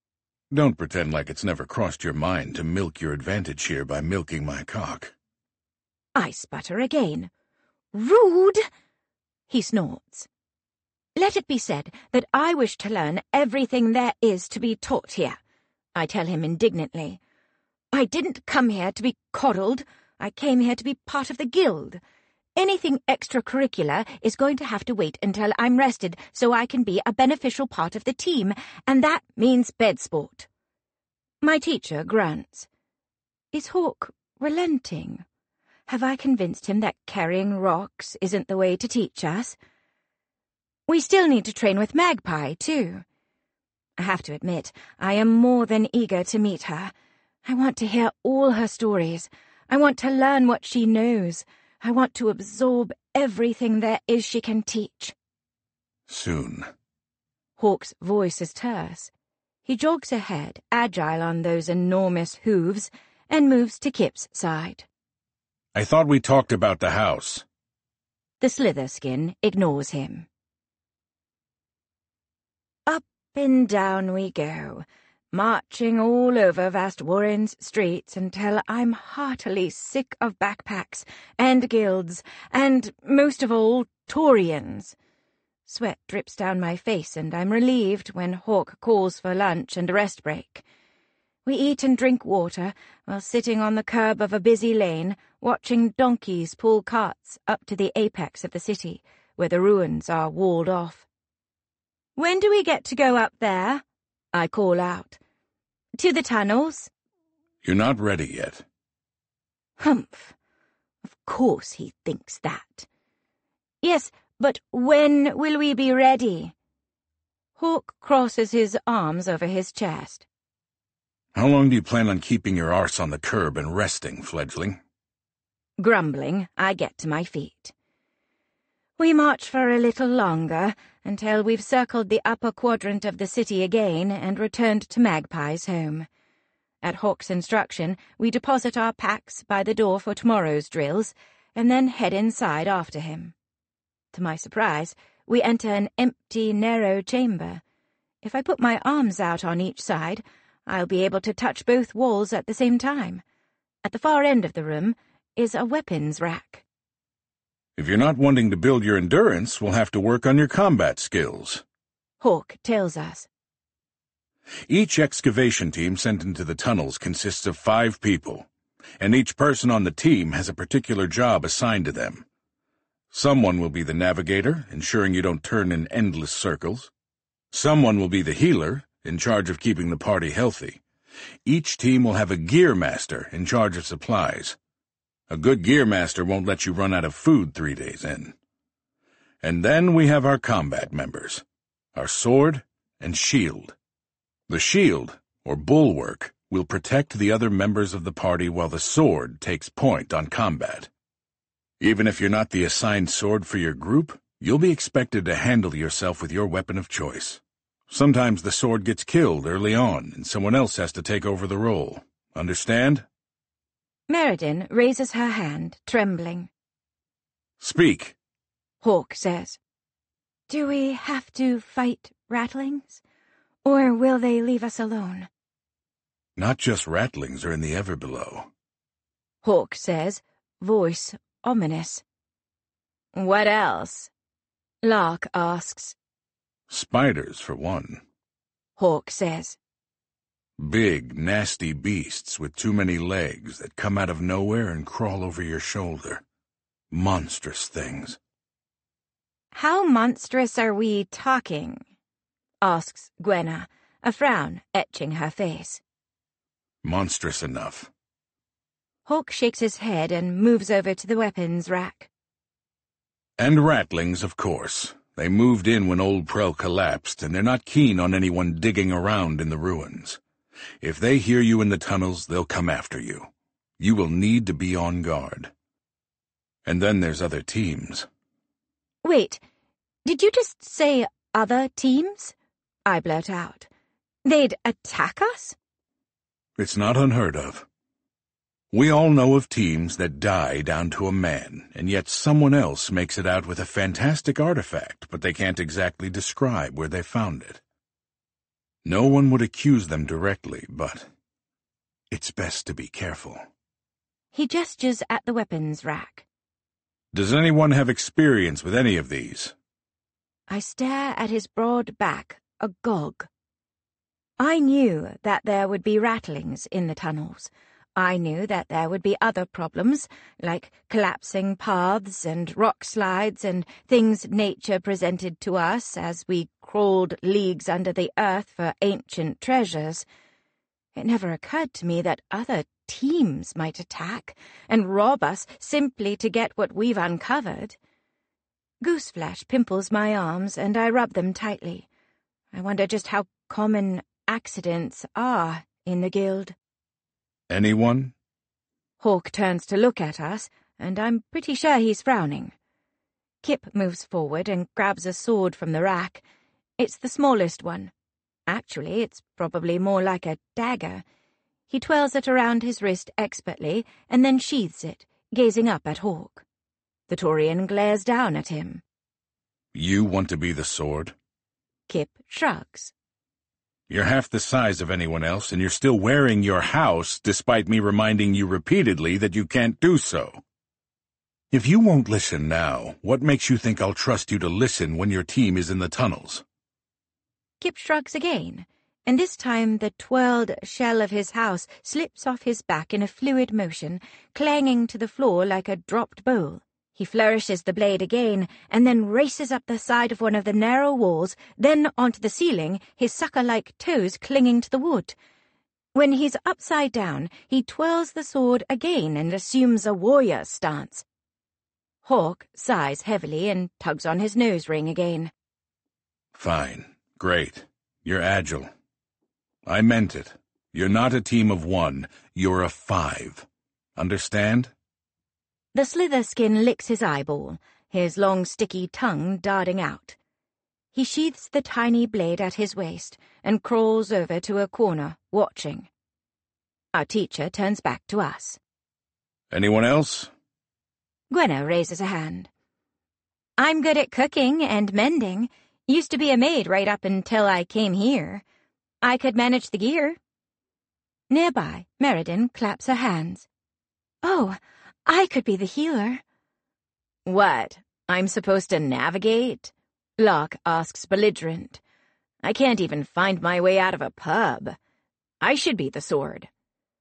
Don't pretend like it's never crossed your mind to milk your advantage here by milking my cock. I sputter again. Rude! He snorts. Let it be said that I wish to learn everything there is to be taught here, I tell him indignantly. I didn't come here to be coddled. I came here to be part of the guild. Anything extracurricular is going to have to wait until I'm rested so I can be a beneficial part of the team, and that means bed sport. My teacher grunts. Is Hawk relenting? Have I convinced him that carrying rocks isn't the way to teach us? We still need to train with Magpie, too. I have to admit, I am more than eager to meet her. I want to hear all her stories. I want to learn what she knows. I want to absorb everything there is she can teach. Soon. Hawk's voice is terse. He jogs ahead, agile on those enormous hooves, and moves to Kip's side. I thought we talked about the house. The Slitherskin ignores him. Up and down we go, marching all over Vast Warren's streets until I'm heartily sick of backpacks and guilds and, most of all, Taurians. Sweat drips down my face and I'm relieved when Hawk calls for lunch and a rest break. We eat and drink water while sitting on the curb of a busy lane, watching donkeys pull carts up to the apex of the city, where the ruins are walled off. When do we get to go up there? I call out. To the tunnels? You're not ready yet. Humph. Of course he thinks that. Yes, but when will we be ready? Hawk crosses his arms over his chest. How long do you plan on keeping your arse on the curb and resting, fledgling? Grumbling, I get to my feet. We march for a little longer, until we've circled the upper quadrant of the city again and returned to Magpie's home. At Hawk's instruction, we deposit our packs by the door for tomorrow's drills, and then head inside after him. To my surprise, we enter an empty, narrow chamber. If I put my arms out on each side, I'll be able to touch both walls at the same time. At the far end of the room is a weapons rack. If you're not wanting to build your endurance, we'll have to work on your combat skills, Hawk tells us. Each excavation team sent into the tunnels consists of 5 people, and each person on the team has a particular job assigned to them. Someone will be the navigator, ensuring you don't turn in endless circles. Someone will be the healer, in charge of keeping the party healthy. Each team will have a gear master in charge of supplies. A good gear master won't let you run out of food 3 days in. And then we have our combat members, our sword and shield. The shield, or bulwark, will protect the other members of the party while the sword takes point on combat. Even if you're not the assigned sword for your group, you'll be expected to handle yourself with your weapon of choice. Sometimes the sword gets killed early on, and someone else has to take over the role. Understand? Meriden raises her hand, trembling. Speak, Hawk says. Do we have to fight rattlings? Or will they leave us alone? Not just rattlings are in the Everbelow. Hawk says, voice ominous. What else? Lark asks. Spiders, for one. Hawk says. Big, nasty beasts with too many legs that come out of nowhere and crawl over your shoulder. Monstrous things. How monstrous are we talking? Asks Gwenna, a frown etching her face. Monstrous enough. Hawk shakes his head and moves over to the weapons rack. And rattlings, of course. They moved in when Old Prel collapsed, and they're not keen on anyone digging around in the ruins. If they hear you in the tunnels, they'll come after you. You will need to be on guard. And then there's other teams. Wait, did you just say other teams? I blurt out. They'd attack us? It's not unheard of. We all know of teams that die down to a man, and yet someone else makes it out with a fantastic artifact, but they can't exactly describe where they found it. No one would accuse them directly, but it's best to be careful. He gestures at the weapons rack. Does anyone have experience with any of these? I stare at his broad back, agog. I knew that there would be rattlings in the tunnels. I knew that there would be other problems, like collapsing paths and rock slides and things nature presented to us as we crawled leagues under the earth for ancient treasures. It never occurred to me that other teams might attack and rob us simply to get what we've uncovered. Gooseflesh pimples my arms, and I rub them tightly. I wonder just how common accidents are in the guild. Anyone? Hawk turns to look at us, and I'm pretty sure he's frowning. Kip moves forward and grabs a sword from the rack. It's the smallest one. Actually, it's probably more like a dagger. He twirls it around his wrist expertly, and then sheathes it, gazing up at Hawk. The Taurian glares down at him. You want to be the sword? Kip shrugs. You're half the size of anyone else, and you're still wearing your house, despite me reminding you repeatedly that you can't do so. If you won't listen now, what makes you think I'll trust you to listen when your team is in the tunnels? Kip shrugs again, and this time the twirled shell of his house slips off his back in a fluid motion, clanging to the floor like a dropped bowl. He flourishes the blade again, and then races up the side of one of the narrow walls, then onto the ceiling, his sucker-like toes clinging to the wood. When he's upside down, he twirls the sword again and assumes a warrior stance. Hawk sighs heavily and tugs on his nose ring again. Fine. Great. You're agile. I meant it. You're not a team of 1. You're a 5. Understand? The slither skin licks his eyeball, his long sticky tongue darting out. He sheaths the tiny blade at his waist and crawls over to a corner, watching. Our teacher turns back to us. Anyone else? Gwenna raises a hand. I'm good at cooking and mending. Used to be a maid right up until I came here. I could manage the gear. Nearby, Meriden claps her hands. Oh, I could be the healer. What? I'm supposed to navigate? Locke asks belligerent. I can't even find my way out of a pub. I should be the sword.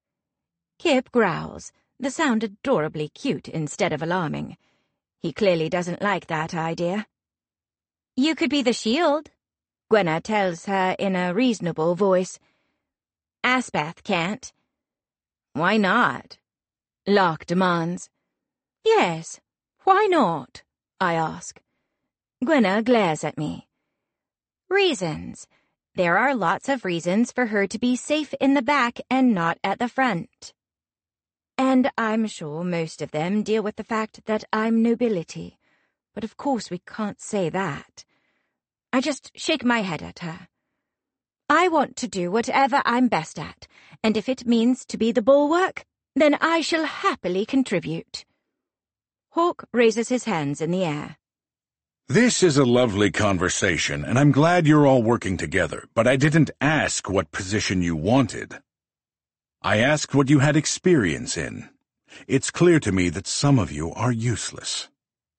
Kip growls, the sound adorably cute instead of alarming. He clearly doesn't like that idea. You could be the shield, Gwenna tells her in a reasonable voice. Aspeth can't. Why not? Locke demands. Yes, why not? I ask. Gwenna glares at me. Reasons. There are lots of reasons for her to be safe in the back and not at the front. And I'm sure most of them deal with the fact that I'm nobility. But of course we can't say that. I just shake my head at her. I want to do whatever I'm best at, and if it means to be the bulwark, then I shall happily contribute. Hawk raises his hands in the air. This is a lovely conversation, and I'm glad you're all working together, but I didn't ask what position you wanted. I asked what you had experience in. It's clear to me that some of you are useless.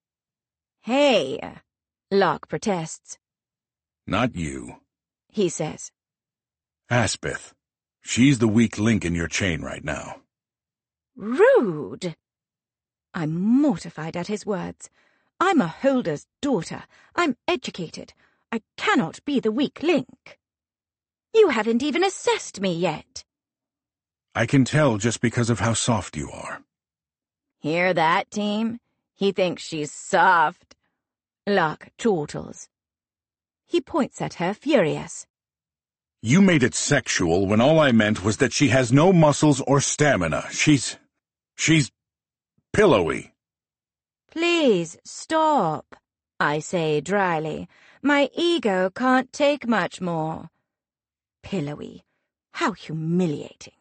Hey, Locke protests. Not you, he says. Aspeth. She's the weak link in your chain right now. Rude! I'm mortified at his words. I'm a holder's daughter. I'm educated. I cannot be the weak link. You haven't even assessed me yet. I can tell just because of how soft you are. Hear that, team? He thinks she's soft. Locke chortles. He points at her, furious. You made it sexual when all I meant was that she has no muscles or stamina. She's pillowy. Please stop, I say dryly. My ego can't take much more. Pillowy. How humiliating.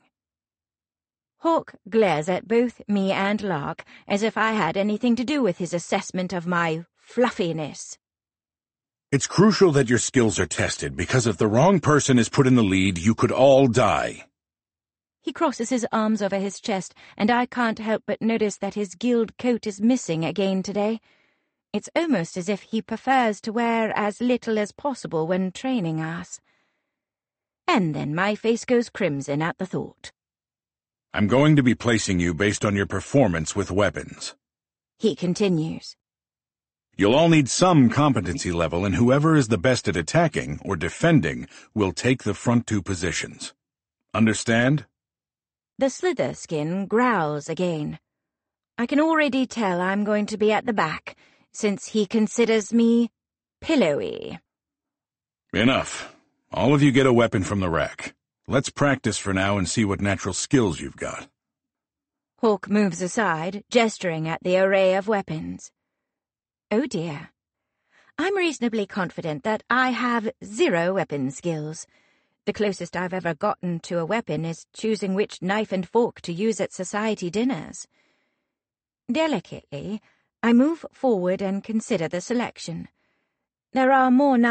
Hawk glares at both me and Locke as if I had anything to do with his assessment of my fluffiness. It's crucial that your skills are tested, because if the wrong person is put in the lead, you could all die. He crosses his arms over his chest, and I can't help but notice that his guild coat is missing again today. It's almost as if he prefers to wear as little as possible when training us. And then my face goes crimson at the thought. I'm going to be placing you based on your performance with weapons. He continues. You'll all need some competency level, and whoever is the best at attacking or defending will take the front two positions. Understand? The slither skin growls again. I can already tell I'm going to be at the back, since he considers me pillowy. Enough. All of you get a weapon from the rack. Let's practice for now and see what natural skills you've got. Hawk moves aside, gesturing at the array of weapons. Oh dear. I'm reasonably confident that I have 0 weapon skills. The closest I've ever gotten to a weapon is choosing which knife and fork to use at society dinners. Delicately, I move forward and consider the selection. There are more